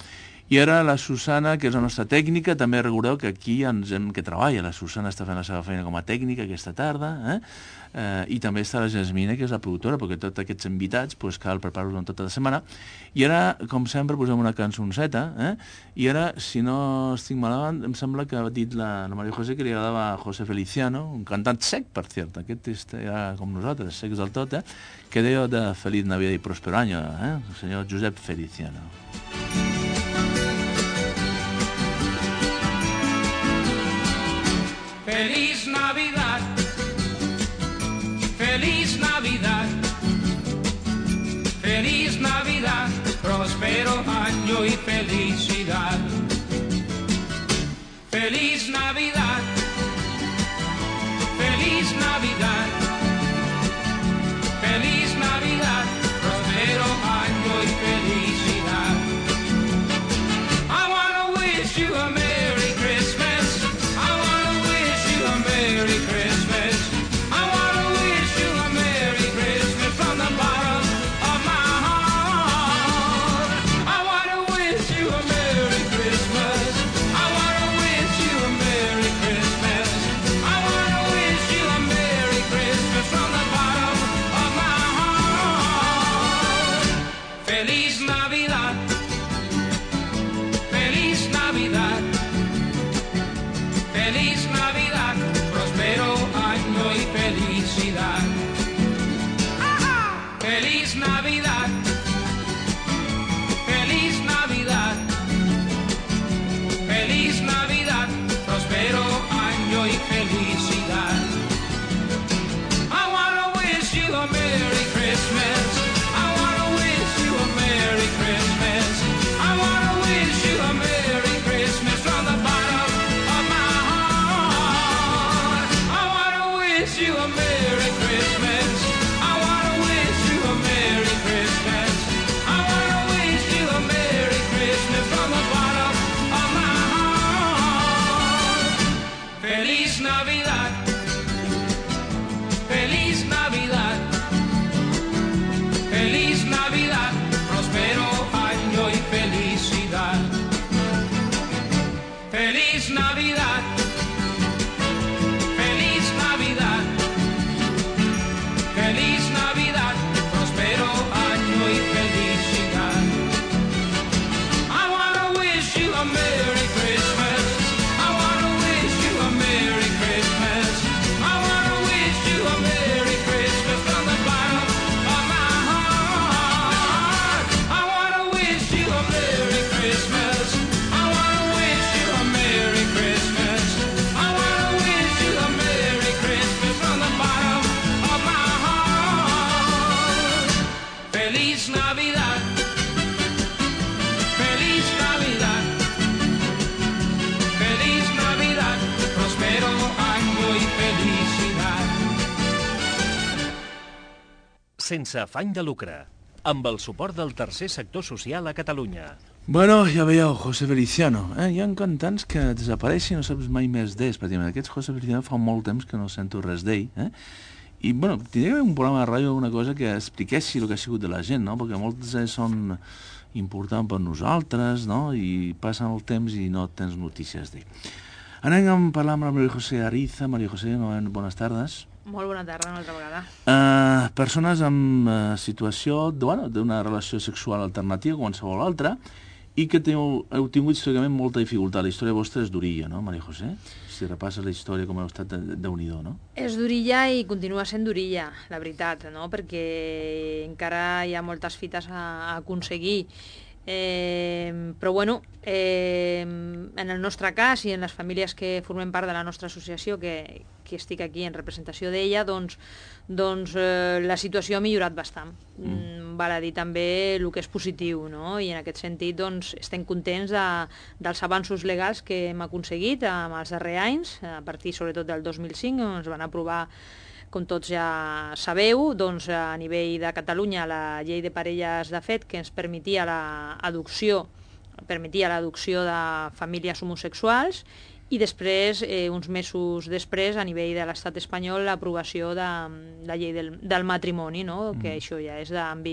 [SPEAKER 2] I ara la Susana, que és la nostra tècnica, també recordeu que aquí ens hem que treballa. La Susana està fent la seva feina com a tècnica aquesta tarda, eh? Eh, i també està la Jasmina, que és la productora, perquè tots aquests invitats pues, cal preparar-los tota la setmana. I ara, com sempre, posem una cançonceta, eh? I ara, si no estic malament, em sembla que ha dit la, la Maria José que li agradava a José Feliciano, un cantant sec, per cert, aquest era com nosaltres, secs del tot, eh? Que deia de Feliz Navidad i Próspero Año, eh? El senyor Josep Feliciano.
[SPEAKER 5] Feliz Navidad, feliz Navidad, feliz Navidad, próspero año y felicidad. Feliz Navidad, feliz Navidad, feliz Navidad, próspero año y felicidad. I wanna wish you a Merry Christmas. I wanna wish you a Merry Christmas. I wanna wish you a Merry Christmas from the bottom of my heart. I wanna wish you a Merry Christmas. I wanna wish you a Merry Christmas. I wanna wish you a Merry Christmas from the bottom of my heart. Feliz Navidad. Feliz Navidad. Feliz Navidad, próspero año y felicidad. Feliz Navidad, feliz Navidad, feliz Navidad, próspero año y felicidad. I wanna wish you a Merry Christmas. I wanna wish you a Merry Christmas. I wanna wish you a Merry Christmas from the bottom of my heart. I wanna wish you a Merry Christmas. I wanna wish you a Merry Christmas. I wanna wish you a Merry Christmas from the bottom of my heart. Feliz Navidad. Feliz Navidad. Feliz Navidad. Próspero año y felicidad. Feliz Navidad. Feliz Navidad. Feliz Navidad. Próspero año y felicidad. I wanna wish you a Merry Christmas. I wanna wish you a Merry Christmas. I wanna wish you a Merry Christmas from the bottom of my heart. I wanna wish you a Merry Christmas. I wanna wish you a Merry Christmas. I wanna wish you a Merry Christmas from the bottom of my heart. Feliz Navidad. Feliz Navidad. Feliz Navidad. Próspero año y felicidad.
[SPEAKER 1] Sense afany de lucre, amb el suport del tercer sector social a Catalunya.
[SPEAKER 2] Bueno, ja veieu, José Feliciano. Eh? Hi ha cantants que desapareixen i no saps mai més d'ells, pràcticament. Aquests José Feliciano fa molt temps que no sento res d'ell. Eh? I, bueno, tindria que haver un programa de ràdio, una cosa que expliquessi el que ha sigut de la gent, no? Perquè molts d'ells són importants per nosaltres, no? I passen el temps i no tens notícies d'ell. Anem a parlar amb la Maria José Ariza. Maria José, bones tardes.
[SPEAKER 4] Molt bona tarda, una altra vegada.
[SPEAKER 2] Uh, persones amb uh, situació d'una bueno, relació sexual alternativa, qualsevol altra, i que teniu, heu tingut històricament molta dificultat. La història vostra és durilla, no, Maria José? Si repasses la història com heu estat de Déu-n'hi-do, no?
[SPEAKER 4] És durilla i continua sent durilla, la veritat, no? Perquè encara hi ha moltes fites a, a aconseguir. Eh, però bueno, eh, en el nostre cas i en les famílies que formem part de la nostra associació, que, que estic aquí en representació d'ella, doncs, doncs eh, la situació ha millorat bastant. Mm. Val a dir també el que és positiu, no? I en aquest sentit doncs, estem contents de, dels avanços legals que hem aconseguit amb els darrers anys, a partir sobretot del dos mil cinc, on es van aprovar, com tots ja sabeu, doncs, a nivell de Catalunya la llei de parelles de fet que ens permetia l'adopció permetia l'adopció de famílies homosexuals i després, eh, uns mesos després, a nivell de l'estat espanyol, l'aprovació de la llei del, del matrimoni, no? Mm. Que això ja és d'àmbit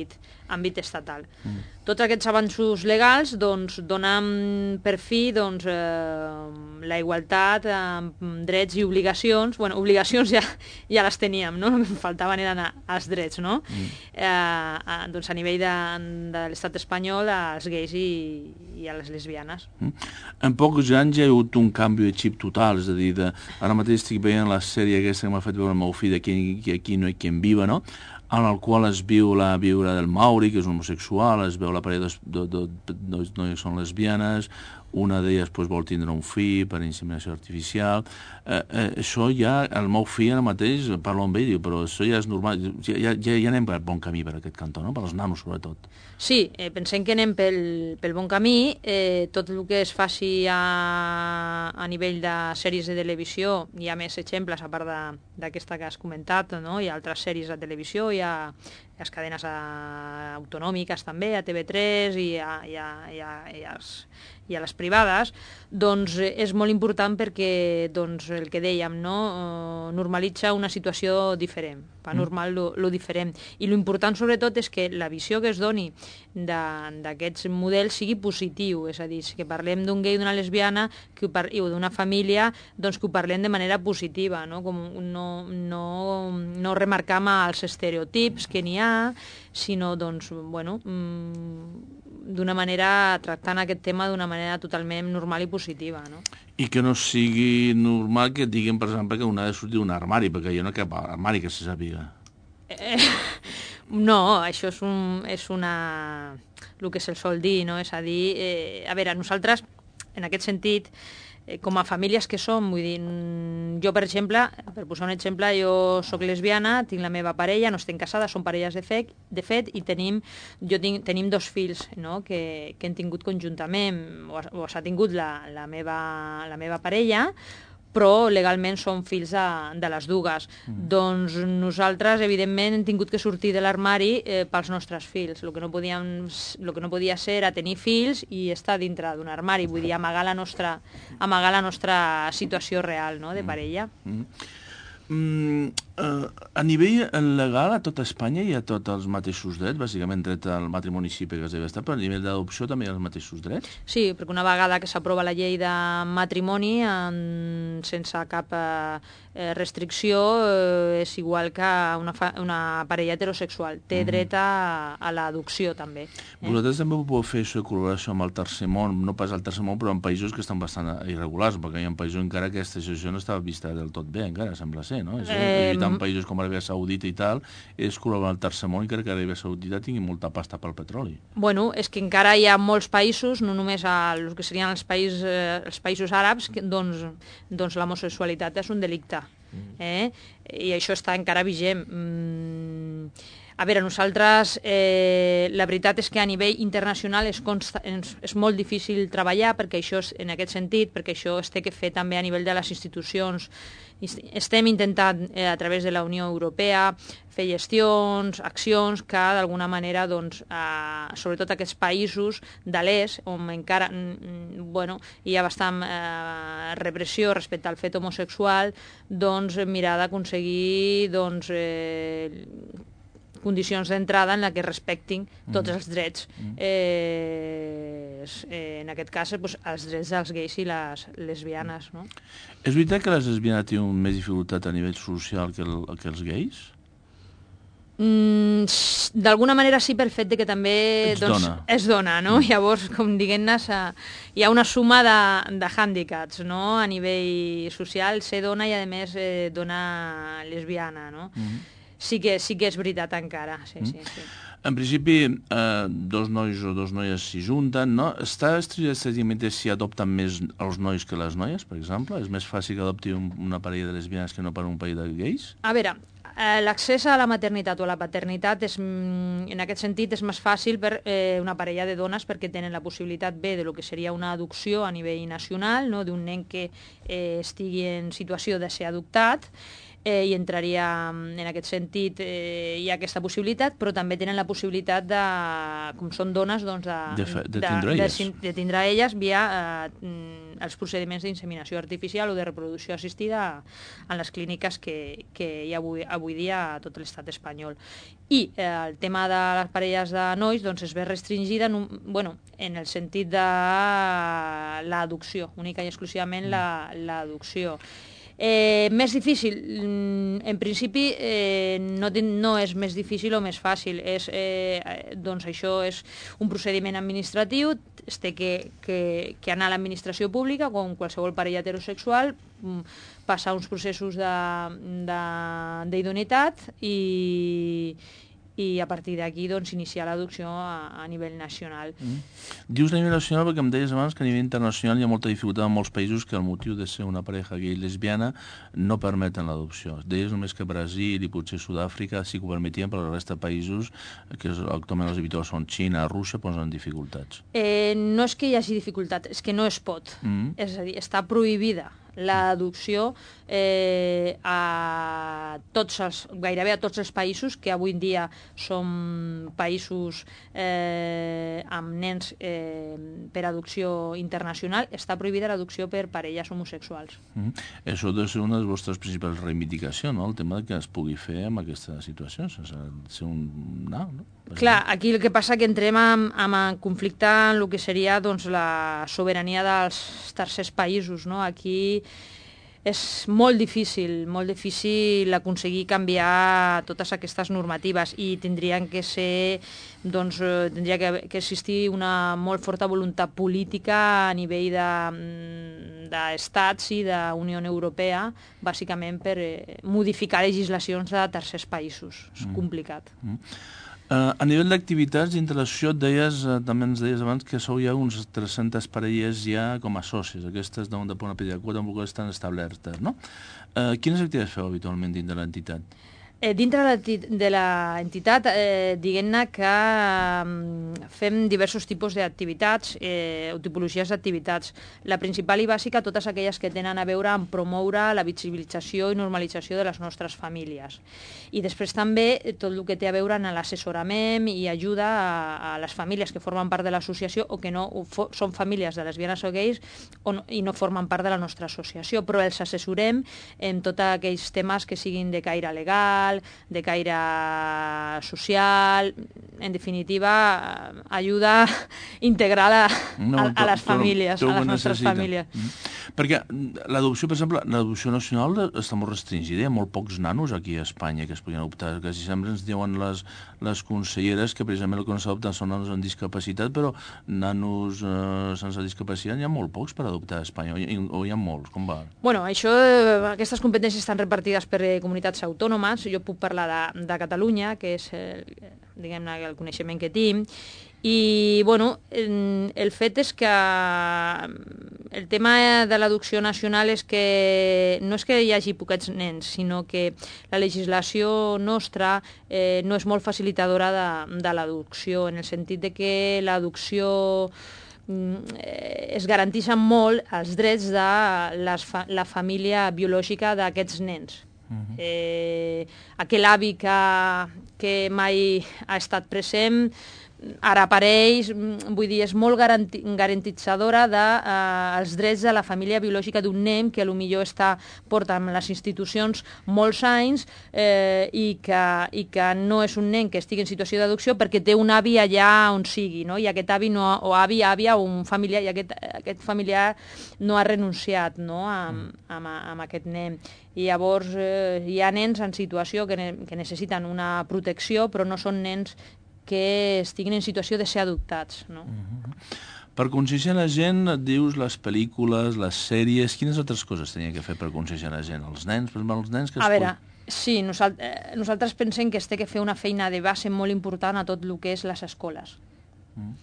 [SPEAKER 4] àmbit estatal. Mm. Tots aquests avanços legals doncs, donen per fi doncs, eh, la igualtat amb drets i obligacions. Bueno, obligacions ja, ja les teníem, no? El que faltaven eren els drets, no? Mm. Eh, a, doncs a nivell de, de l'estat espanyol als gais i, i a les lesbianes.
[SPEAKER 2] Mm. En pocs anys hi ha hagut un canvi de xip total, és a dir, de, ara mateix estic veient la sèrie aquesta que m'ha fet veure el meu fill de Aquí, aquí no hi qui en viva, no? En el qual es viu la viure del Mauri, que és homosexual, es veu la parella de, de, de, de noies que són lesbianes, una d'elles pues, vol tindre un fill per inseminació artificial. Eh, eh, això ja, el meu fill ara mateix, parlo amb ell, diu, però això ja és normal, ja, ja, ja anem per bon camí per aquest cantó, no? Per als nanos, sobretot.
[SPEAKER 4] Sí, eh, pensem que anem pel, pel bon camí. Eh, tot el que es faci a, a nivell de sèries de televisió, hi ha més exemples, a part d'aquesta que has comentat, no? Hi ha altres sèries de televisió, hi ha les cadenes a, autonòmiques també, a T V tres i a, i a, i a, i a, i a les privades, doncs és molt important perquè doncs, el que dèiem, no? Uh, normalitza una situació diferent, fa normal lo, lo diferent. I l'important sobretot és que la visió que es doni d'aquests models sigui positiu, és a dir, que parlem d'un gai, d'una lesbiana que par o d'una família, doncs que ho parlem de manera positiva, no? Com no, no, no remarcam els estereotips que n'hi ha, sinó doncs, bueno, d'una manera, tractant aquest tema d'una manera totalment normal i positiva, no?
[SPEAKER 2] I que no sigui normal que et diguin, per exemple, que una ha de sortir d'un armari, perquè hi ha no cap armari que se sàpiga.
[SPEAKER 4] Eh, no, això és, un, és una... el que se'l sol dir, no? És a dir, eh, a veure, nosaltres, en aquest sentit, eh, com a famílies que som, vull dir, jo, per exemple, per posar un exemple, jo sóc lesbiana, tinc la meva parella, no estem casades, som parelles de fet, de fet i tenim, jo tinc, tenim dos fills, no? que, que hem tingut conjuntament, o, o s'ha tingut la, la, meva, la meva parella, però legalment són fills de, de les dues. Mm. Doncs nosaltres, evidentment, hem tingut que sortir de l'armari eh, pels nostres fills. El que, no podíem, el que no podia ser era tenir fills i estar dintre d'un armari, vull dir, amagar la nostra, amagar la nostra situació real, no?, de parella.
[SPEAKER 2] Mm. Mm, uh, a nivell legal a tota Espanya hi ha tots els mateixos drets, bàsicament tret al matrimoni sí que es deve estar, però a nivell d'adopció també hi ha els mateixos drets?
[SPEAKER 4] Sí, perquè una vegada que s'aprova la llei de matrimoni en, sense cap eh, restricció eh, és igual que una, fa, una parella heterosexual, té mm. dret a, a l'adopció també. Eh?
[SPEAKER 2] Vosaltres també podeu fer això de col·laboració amb el tercer món, no pas al tercer món, però en països que estan bastant irregulars, perquè hi ha països encara que aquesta situació no estava vista del tot bé, encara sembla ser. No? És eh, evitar en països com Aràbia Saudita i tal, és col·laborar al tercer món i que Aràbia Saudita tingui molta pasta pel petroli.
[SPEAKER 4] Bueno, és que encara hi ha molts països, no només els que serien els, païs, eh, els països àrabs, que, doncs, doncs l'homosexualitat és un delicte. Eh? I això està encara vigent. Mm. A veure, nosaltres, eh, la veritat és que a nivell internacional és, consta, és, és molt difícil treballar perquè això és, en aquest sentit, perquè això es té que fer també a nivell de les institucions. Estem intentant, eh, a través de la Unió Europea, fer gestions, accions que d'alguna manera, doncs, eh, sobretot aquests països de l'est, on encara mm, bueno, hi ha bastant eh, repressió respecte al fet homosexual, doncs mirar d'aconseguir doncs, eh, condicions d'entrada en la que respectin tots els drets, eh, eh, en aquest cas doncs, els drets dels gais i les lesbianes. No?
[SPEAKER 2] És veritat que les lesbianes tenen més dificultat a nivell social que, el, que els gais?
[SPEAKER 4] Mm, d'alguna manera sí, pel fet de que també doncs,
[SPEAKER 2] dona.
[SPEAKER 4] es dona, no? Mm. Llavors, com diguem-ne, hi ha una suma de, de hàndicaps, no? A nivell social, ser dona i, a més, eh, dona lesbiana, no? Mm. Sí que, sí que és veritat encara, sí, mm. sí, sí.
[SPEAKER 2] En principi, eh, dos nois o dos noies s'hi junten, no? Està estudiat si adopten més els nois que les noies, per exemple? És més fàcil que adopti un, una parella de lesbianes que no per un parell de gais?
[SPEAKER 4] A veure, eh, l'accés a la maternitat o a la paternitat és, en aquest sentit és més fàcil per eh, una parella de dones perquè tenen la possibilitat bé de lo que seria una adopció a nivell nacional, no? D'un nen que eh, estigui en situació de ser adoptat. eh, i entraria en aquest sentit, eh, hi ha aquesta possibilitat, però també tenen la possibilitat de, com són dones, doncs de,
[SPEAKER 2] de, fe, de,
[SPEAKER 4] de,
[SPEAKER 2] tindre
[SPEAKER 4] de,
[SPEAKER 2] elles.
[SPEAKER 4] de, de tindre elles via eh, els procediments d'inseminació artificial o de reproducció assistida en les clíniques que, que hi ha avui, avui dia a tot l'estat espanyol. I eh, el tema de les parelles de nois doncs, es ve restringida en, un, bueno, en el sentit de l'adopció, única i exclusivament l'adopció. Eh, més difícil, en principi eh, no, no és més difícil o més fàcil, és, eh, doncs això és un procediment administratiu, es té que, que, que anar a l'administració pública, com qualsevol parella heterosexual, passar uns processos d'idoneïtat i, i a partir d'aquí doncs, iniciar l'adopció a, a nivell nacional.
[SPEAKER 2] Mm. Dius a nivell nacional perquè em deies abans que a nivell internacional hi ha molta dificultat en molts països que el motiu de ser una pareja gay i lesbiana no permeten l'adopció. Deies només que Brasil i potser Sud-àfrica sí que ho permetien, però la resta de països, que actualment els habituals són Xina, Rússia, posen dificultats.
[SPEAKER 4] Eh, no és que hi hagi dificultat, és que no es pot. Mm. És a dir, està prohibida l'adopció eh, a tots els, gairebé a tots els països que avui en dia són països eh, amb nens eh, per adopció internacional, està prohibida l'adopció per parelles homosexuals.
[SPEAKER 2] Mm. Això deu ser una de les vostres principals reivindicacions, no? El tema que es pugui fer amb aquesta situació, sense ser un... No, no?
[SPEAKER 4] Clar, aquí el que passa que entrem amb, amb conflicte en el que seria doncs, la sobirania dels tercers països, no? Aquí és molt difícil, molt difícil aconseguir canviar totes aquestes normatives i tindrien que ser, doncs, tindria que, que existir una molt forta voluntat política a nivell d'estats de, i de Unió Europea, bàsicament per eh, modificar legislacions de tercers països. És complicat.
[SPEAKER 2] Mm. Mm. Uh, a nivell d'activitats, dintre l'associació, deies, uh, també ens deies abans que sou ja uns tres-centes parelles ja com a socis, aquestes d'on de Pont a Pediacuat, amb el qual estan establertes, no? Uh, quines activitats feu habitualment dins de l'entitat?
[SPEAKER 4] Eh, dintre de l'entitat, eh, diguem-ne que eh, fem diversos tipus d'activitats eh, o tipologies d'activitats. La principal i bàsica, totes aquelles que tenen a veure amb promoure la visibilització i normalització de les nostres famílies. I després també tot el que té a veure en l'assessorament i ajuda a, a les famílies que formen part de l'associació o que no o fo, són famílies de lesbianes o gais o no, i no formen part de la nostra associació, però els assessorem en tots aquells temes que siguin de caire legal, de caire social, en definitiva, ajuda integral a, no, a, a les famílies, a les nostres famílies.
[SPEAKER 2] Mm. Perquè l'adopció, per exemple, l'adopció nacional està molt restringida, hi ha molt pocs nanos aquí a Espanya que es podien adoptar, quasi sempre ens diuen les, les conselleres que precisament el que no s'adopten són nanos amb discapacitat, però nanos eh, sense discapacitat hi ha molt pocs per adoptar a Espanya, o hi, o hi ha molts, com va?
[SPEAKER 4] Bueno, això, aquestes competències estan repartides per comunitats autònomes, jo puc parlar de, de Catalunya, que és el, diguem-ne, el coneixement que tinc, i bueno, el fet és que el tema de l'adopció nacional és que no és que hi hagi poquets nens, sinó que la legislació nostra eh, no és molt facilitadora de, de l'adopció, en el sentit de que l'adopció es garanteixen molt els drets de les fa, la família biològica d'aquests nens. Uh-huh. eh, aquell avi que, que mai ha estat present ara apareix, vull dir, és molt garanti, garantitzadora dels de, eh, drets de la família biològica d'un nen que potser està porta en les institucions molts anys eh, i, que, i que no és un nen que estigui en situació d'adopció perquè té un avi allà on sigui, no? I aquest avi no, o avi, àvia o un familiar, i aquest, aquest familiar no ha renunciat, no? amb, amb, amb aquest nen. I llavors eh, hi ha nens en situació que, ne que necessiten una protecció, però no són nens que estiguin en situació de ser adoptats. No?
[SPEAKER 2] Uh-huh. Per conscienciar la gent, et dius les pel·lícules, les sèries, quines altres coses tenia que fer per conscienciar la gent? Els nens, per exemple, els nens que es...
[SPEAKER 4] A veure, sí, nosaltres, eh, nosaltres pensem que es té que fer una feina de base molt important a tot el que és les escoles. Uh-huh.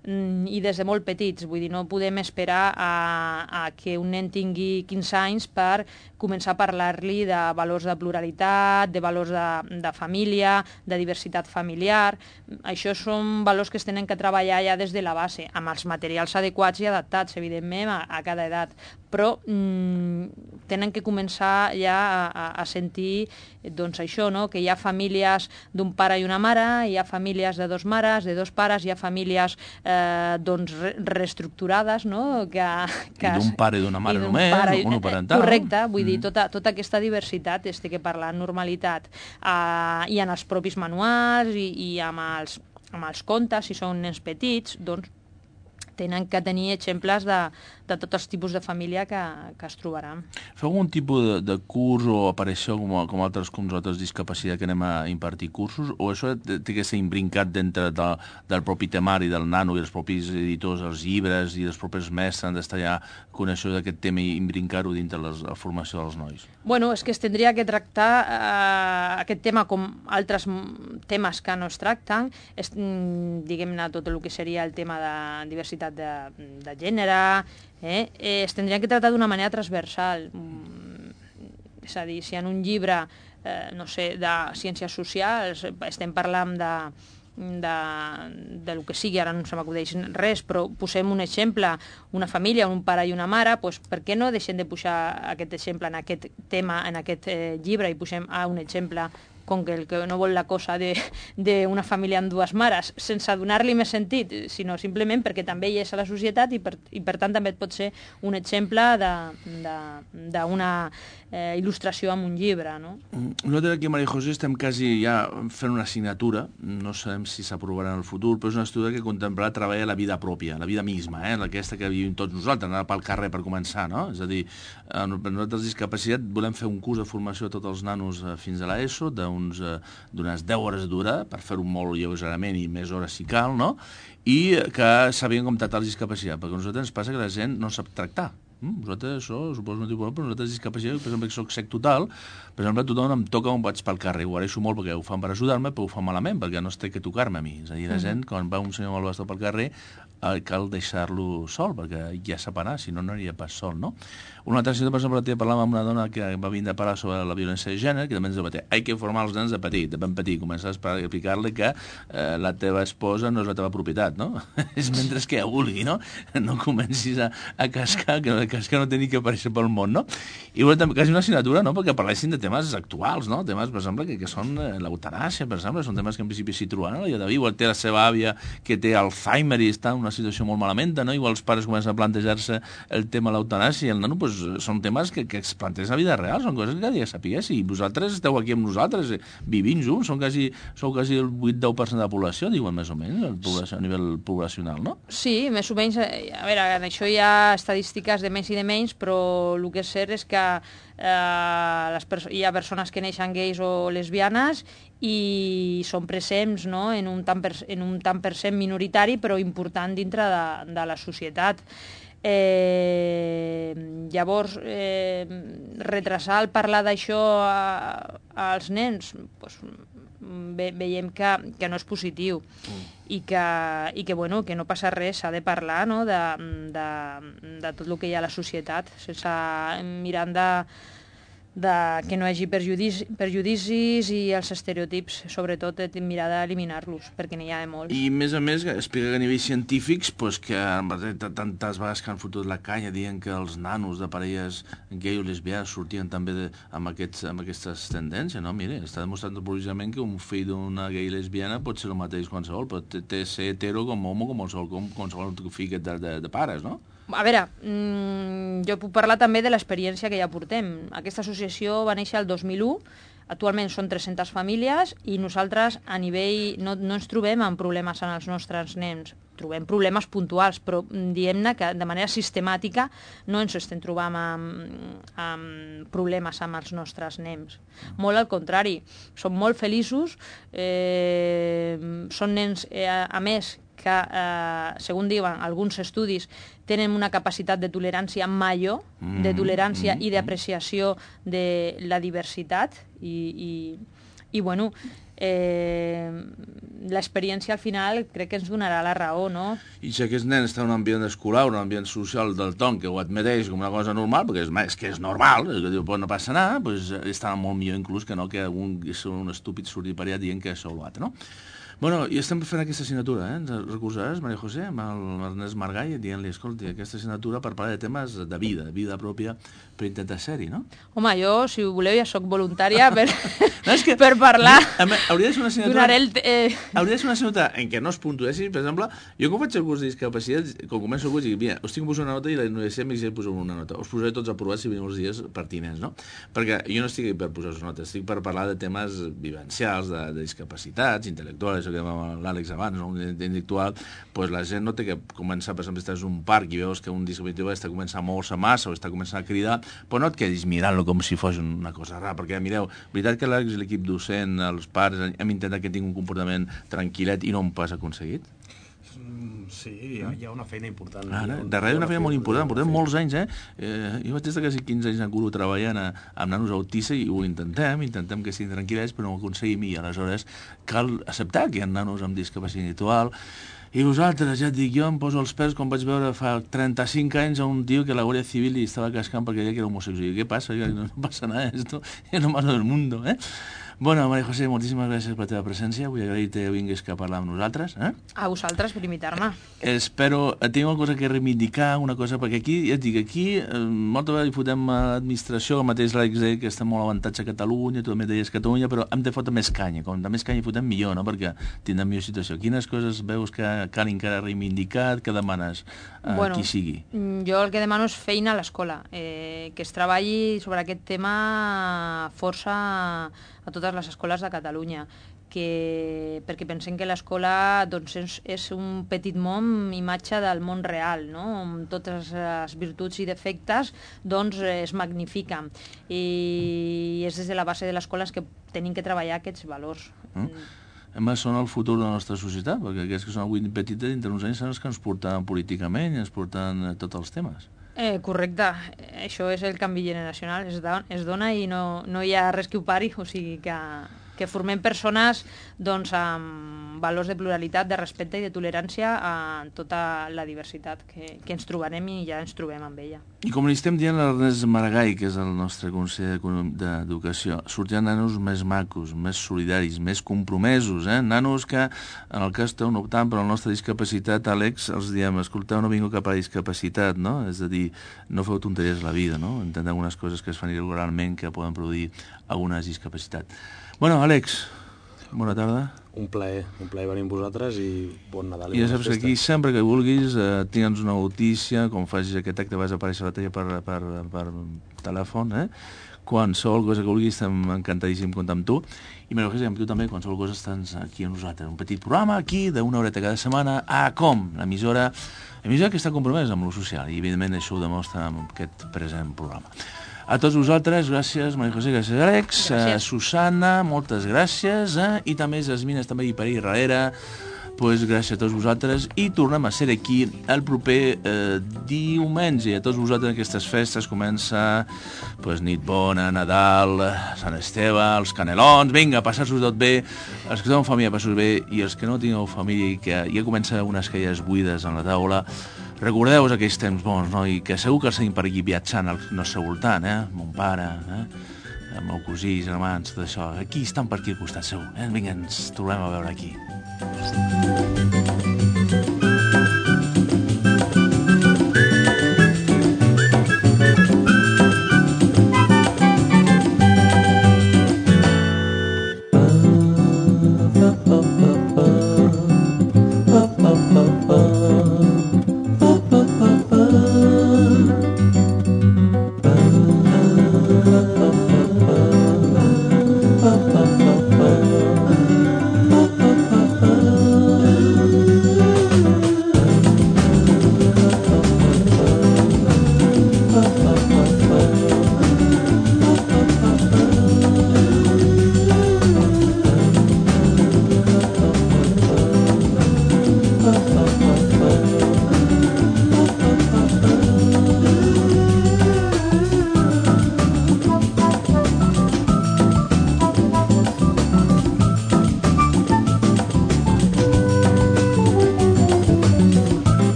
[SPEAKER 4] i des de molt petits. Vull dir, no podem esperar a, a que un nen tingui quinze anys per començar a parlar-li de valors de pluralitat, de valors de, de família, de diversitat familiar. Això són valors que es tenen que treballar ja des de la base, amb els materials adequats i adaptats, evidentment, a, a cada edat. Però mm, tenen que començar ja a, a sentir doncs això, no? Que hi ha famílies d'un pare i una mare, hi ha famílies de dos mares, de dos pares, hi ha famílies eh, doncs re reestructurades, no? Que, que
[SPEAKER 2] I d'un pare i d'una mare només,
[SPEAKER 4] pare,
[SPEAKER 2] monoparental.
[SPEAKER 4] Correcte, vull
[SPEAKER 2] mm.
[SPEAKER 4] dir, tota, tota aquesta diversitat es té que parlar en normalitat. Uh, I en els propis manuals i, i amb, els, amb els contes, si són nens petits, doncs tenen que tenir exemples de, de tots els tipus de família que, que es trobaran.
[SPEAKER 2] Feu algun tipus de, de curs o apareixeu com, com altres com nosaltres discapacitat que anem a impartir cursos, o això té que ser imbrincat dintre de, del propi temari del nano i els propis editors, els llibres i els propis mestres han d'estar ja coneixedors d'aquest tema i imbrincar-ho dintre les, la formació dels nois?
[SPEAKER 4] Bueno, és que es tindria que tractar eh, aquest tema com altres temes que no es tracten, és, diguem-ne, tot el que seria el tema de diversitat de, de gènere, eh? Eh, es tindrien que tractar d'una manera transversal. Mm, és a dir, si en un llibre, eh, no sé, de ciències socials, estem parlant de, de, de lo que sigui, ara no se m'acudeix res, però posem un exemple, una família, un pare i una mare, doncs per què no deixem de pujar aquest exemple en aquest tema, en aquest eh, llibre, i posem a un exemple com que el que no vol la cosa d'una família amb dues mares, sense donar-li més sentit, sinó simplement perquè també hi és a la societat i per, i per tant també pot ser un exemple d'una eh, il·lustració amb un llibre, no?
[SPEAKER 2] Nosaltres aquí a Maria José estem quasi ja fent una assignatura, no sabem si s'aprovarà en el futur, però és una assignatura que contemplarà treballar la vida pròpia, la vida misma, eh? Aquesta que vivim tots nosaltres, anar pel carrer per començar, no? És a dir, nosaltres discapacitat volem fer un curs de formació a tots els nanos fins a l'ESO, d'unes deu hores d'hora, per fer-ho molt lleugerament i més hores si cal, no? I que sabien com tractar la discapacitat, perquè a nosaltres ens passa que la gent no sap tractar. Vosaltres, això, suposo no t'hi però nosaltres discapacitat, per exemple, que soc cec total, per exemple, tothom em toca on vaig pel carrer, ho agraeixo molt perquè ho fan per ajudar-me, però ho fan malament, perquè no es té que tocar-me a mi. És a dir, la gent, quan va un senyor amb el bastó pel carrer, cal deixar-lo sol, perquè ja sap anar, si no, no aniria pas sol, no? Una altra situació, per exemple, parlàvem amb una dona que va vindre a parlar sobre la violència de gènere, que també ens debatia, hay que formar els nens de petit, de ben petit, començar a explicar-li que eh, la teva esposa no és la teva propietat, no? És mentre que ja vulgui, no? No comencis a, a cascar, que, que, que no té ni que aparèixer pel món, no? I bueno, també quasi una assignatura, no?, perquè parlessin de temes actuals, no? Temes, per exemple, que, que són eh, l'eutanàsia, per exemple, són temes que en principi s'hi trobaran, no? I David igual té la seva àvia que té Alzheimer i està en una situació molt malament, no? Igual els pares comencen a plantejar-se el tema de l'eutanàsia i el nano, doncs, són temes que, que es plantegen a vida real, són coses que ja sapigués, i vosaltres esteu aquí amb nosaltres, vivint junts, són quasi, sou quasi el vuit deu per cent de la població, diuen més o menys, el població, a nivell poblacional, no?
[SPEAKER 4] Sí, més o menys, a veure, en això hi ha estadístiques de més i de menys, però el que és cert és que eh, les hi ha persones que neixen gais o lesbianes i són presents, no?, en un tant per, en un tant per cent minoritari, però important dintre de, de la societat. Eh, llavors, eh, retrasar el parlar d'això als nens, doncs, ve, veiem que, que no és positiu mm. i, que, i que, bueno, que no passa res, s'ha de parlar, no?, de, de, de tot el que hi ha a la societat, sense mirant de, de que no hi hagi perjudici, perjudicis i els estereotips, sobretot mirar d'eliminar-los, perquè n'hi ha de molts.
[SPEAKER 2] I, a més a més, explica que a nivell científics, pues, que tantes vegades que han fotut la canya dient que els nanos de parelles gai o lesbianes sortien també de, amb, aquests, amb aquestes tendències, no? Mira, està demostrant precisament que un fill d'una gai lesbiana pot ser el mateix qualsevol, però té, té ser hetero com homo, com qualsevol, com qualsevol fill de, de, de pares, no?
[SPEAKER 4] A veure, mmm, jo puc parlar també de l'experiència que ja portem. Aquesta associació va néixer el dos mil u, actualment són tres-centes famílies i nosaltres a nivell no, no ens trobem amb problemes en els nostres nens. Trobem problemes puntuals, però diem-ne que de manera sistemàtica no ens estem trobant amb, amb problemes amb els nostres nens. Molt al contrari, són molt feliços, eh, són nens, eh, a més, que, eh, segons diuen alguns estudis, tenen una capacitat de tolerància major, mm, de tolerància mm, i d'apreciació de la diversitat i, i, I, bueno, eh, l'experiència al final crec que ens donarà la raó, no?
[SPEAKER 2] I si aquest nen està en un ambient escolar, un ambient social del ton, que ho admeteix com una cosa normal, perquè és, és que és normal, és que diu, pues no passa nada, pues està molt millor inclús que no que un, un estúpid surti per allà dient que això o l'altre, no? Bueno, i estem fent aquesta assignatura, eh? Ens recordaràs, Maria José, amb el Ernest Margall, dient-li, escolti, aquesta assignatura per parlar de temes de vida, de vida pròpia, per intentar ser-hi, no?
[SPEAKER 4] Home, jo, si ho voleu, ja soc voluntària per,
[SPEAKER 2] no, és que,
[SPEAKER 4] per parlar.
[SPEAKER 2] No, hauria de ser una assignatura...
[SPEAKER 4] Donaré el... Eh...
[SPEAKER 2] Hauria de ser una assignatura en què no es puntuessi, per exemple, jo quan faig el curs de discapacitat, quan començo el curs, dic, mira, us tinc que posar una nota i la universitat m'exigeix posar una nota. Us posaré tots aprovats si veniu els dies pertinents, no? Perquè jo no estic per posar-vos notes, estic per parlar de temes vivencials, de, de discapacitats, intel·lectuals, això que dèiem l'Àlex abans, no? Un intel·lectual, pues la gent no té que començar, per exemple, estàs en un parc i veus que un discapacitat està començant a moure-se massa o està començant a cridar, però no et quedis mirant-lo com si fos una cosa rara, perquè, mireu, veritat que l'Àlex i l'equip docent, els pares, hem intentat que tingui un comportament tranquil·let i no un pas aconseguit?
[SPEAKER 3] Sí, hi ha, hi ha una feina important.
[SPEAKER 2] Ara, darrere una feina molt important, portem molts anys, eh? eh jo vaig des de quasi quinze anys en curo treballant a, amb nanos autistes i ho intentem, intentem que siguin tranquil·lets, però no ho aconseguim i aleshores cal acceptar que hi ha nanos amb discapacitat intel·lectual. I vosaltres, ja et dic, jo em poso els pèls quan vaig veure fa trenta-cinc anys a un tio que a la Guàrdia Civil li estava cascant perquè deia que era homosexual. I què passa? No, no passa nada, esto es lo malo del mundo, eh? Bueno, Maria José, moltíssimes gràcies per la teva presència. Vull agrair-te que vinguis a parlar amb nosaltres. Eh?
[SPEAKER 4] A vosaltres per invitar-me.
[SPEAKER 2] Espero... Tinc una cosa que reivindicar, una cosa... Perquè aquí, ja et dic, aquí moltes vegades hi fotem a l'administració, el mateix l'Àlex deia que està molt avantatge a Catalunya, tu també deies Catalunya, però hem de fotre més canya. Com de més canya hi fotem millor, no? Perquè tindrem millor situació. Quines coses veus que cal encara reivindicar? Què demanes a
[SPEAKER 4] bueno,
[SPEAKER 2] qui sigui?
[SPEAKER 4] Jo el que demano és feina a l'escola. Eh, que es treballi sobre aquest tema força a totes les escoles de Catalunya, que, perquè pensem que l'escola doncs, és, és un petit món, imatge del món real, no? Amb totes les virtuts i defectes doncs, es magnifiquen. I és des de la base de l'escola que tenim que treballar aquests valors.
[SPEAKER 2] Mm. A més, són el futur de la nostra societat, perquè aquests que són avui petites, dintre uns anys, són els que ens porten políticament i ens porten tots els temes.
[SPEAKER 4] Eh, correcte, això és el canvi generacional, es, da, es dona i no, no hi ha res que ho pari, o sigui que, que formem persones doncs, amb valors de pluralitat, de respecte i de tolerància a tota la diversitat que, que ens trobarem i ja ens trobem amb ella.
[SPEAKER 2] I com li estem dient a l'Ernest Maragall, que és el nostre conseller d'Educació, sortiran nanos més macos, més solidaris, més compromesos, eh? Nanos que, en el cas esteu optant per la nostra discapacitat, Àlex, els diem, escolteu, no vinc cap a la discapacitat, no? És a dir, no feu tonteries a la vida, no? Enteneu algunes coses que es fan irregularment que poden produir alguna discapacitat. Bueno, Àlex, bona tarda.
[SPEAKER 3] Un plaer, un plaer venir amb vosaltres i bon Nadal
[SPEAKER 2] I
[SPEAKER 3] i
[SPEAKER 2] ja
[SPEAKER 3] bones
[SPEAKER 2] saps que
[SPEAKER 3] festes.
[SPEAKER 2] aquí, sempre que vulguis, eh, tingues una notícia, com facis aquest acte, vas aparèixer a la tele per, per, per telèfon, eh? Qualsevol cosa que vulguis, estem encantadíssim comptar amb tu. I Maria José, amb tu també, qualsevol cosa estàs aquí amb nosaltres. Un petit programa aquí, d'una horeta cada setmana, a Com, l'emissora, l'emissora que està compromesa amb lo social. I, evidentment, això ho demostra amb aquest present programa. A tots vosaltres, gràcies, Maria José, gràcies, Àlex.
[SPEAKER 4] Gràcies.
[SPEAKER 2] Uh, Susana, moltes gràcies. Eh? I també Jasmina, també hi per ahir darrere. Pues gràcies a tots vosaltres. I tornem a ser aquí el proper eh, diumenge. A tots vosaltres aquestes festes comença pues, nit bona, Nadal, Sant Esteve, els canelons. Vinga, passar-s'ho tot bé. Els que tenen família, passar-s'ho bé. I els que no tingueu família i que ja comença unes caelles buides en la taula, recordeu aquells temps bons, no? I que segur que els tenim per aquí viatjant al nostre voltant, eh? Mon pare, eh? El meu cosí, germans, tot això. Aquí estan per aquí al costat seu. Eh? Vinga, ens tornem a veure aquí.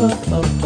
[SPEAKER 6] oh, oh.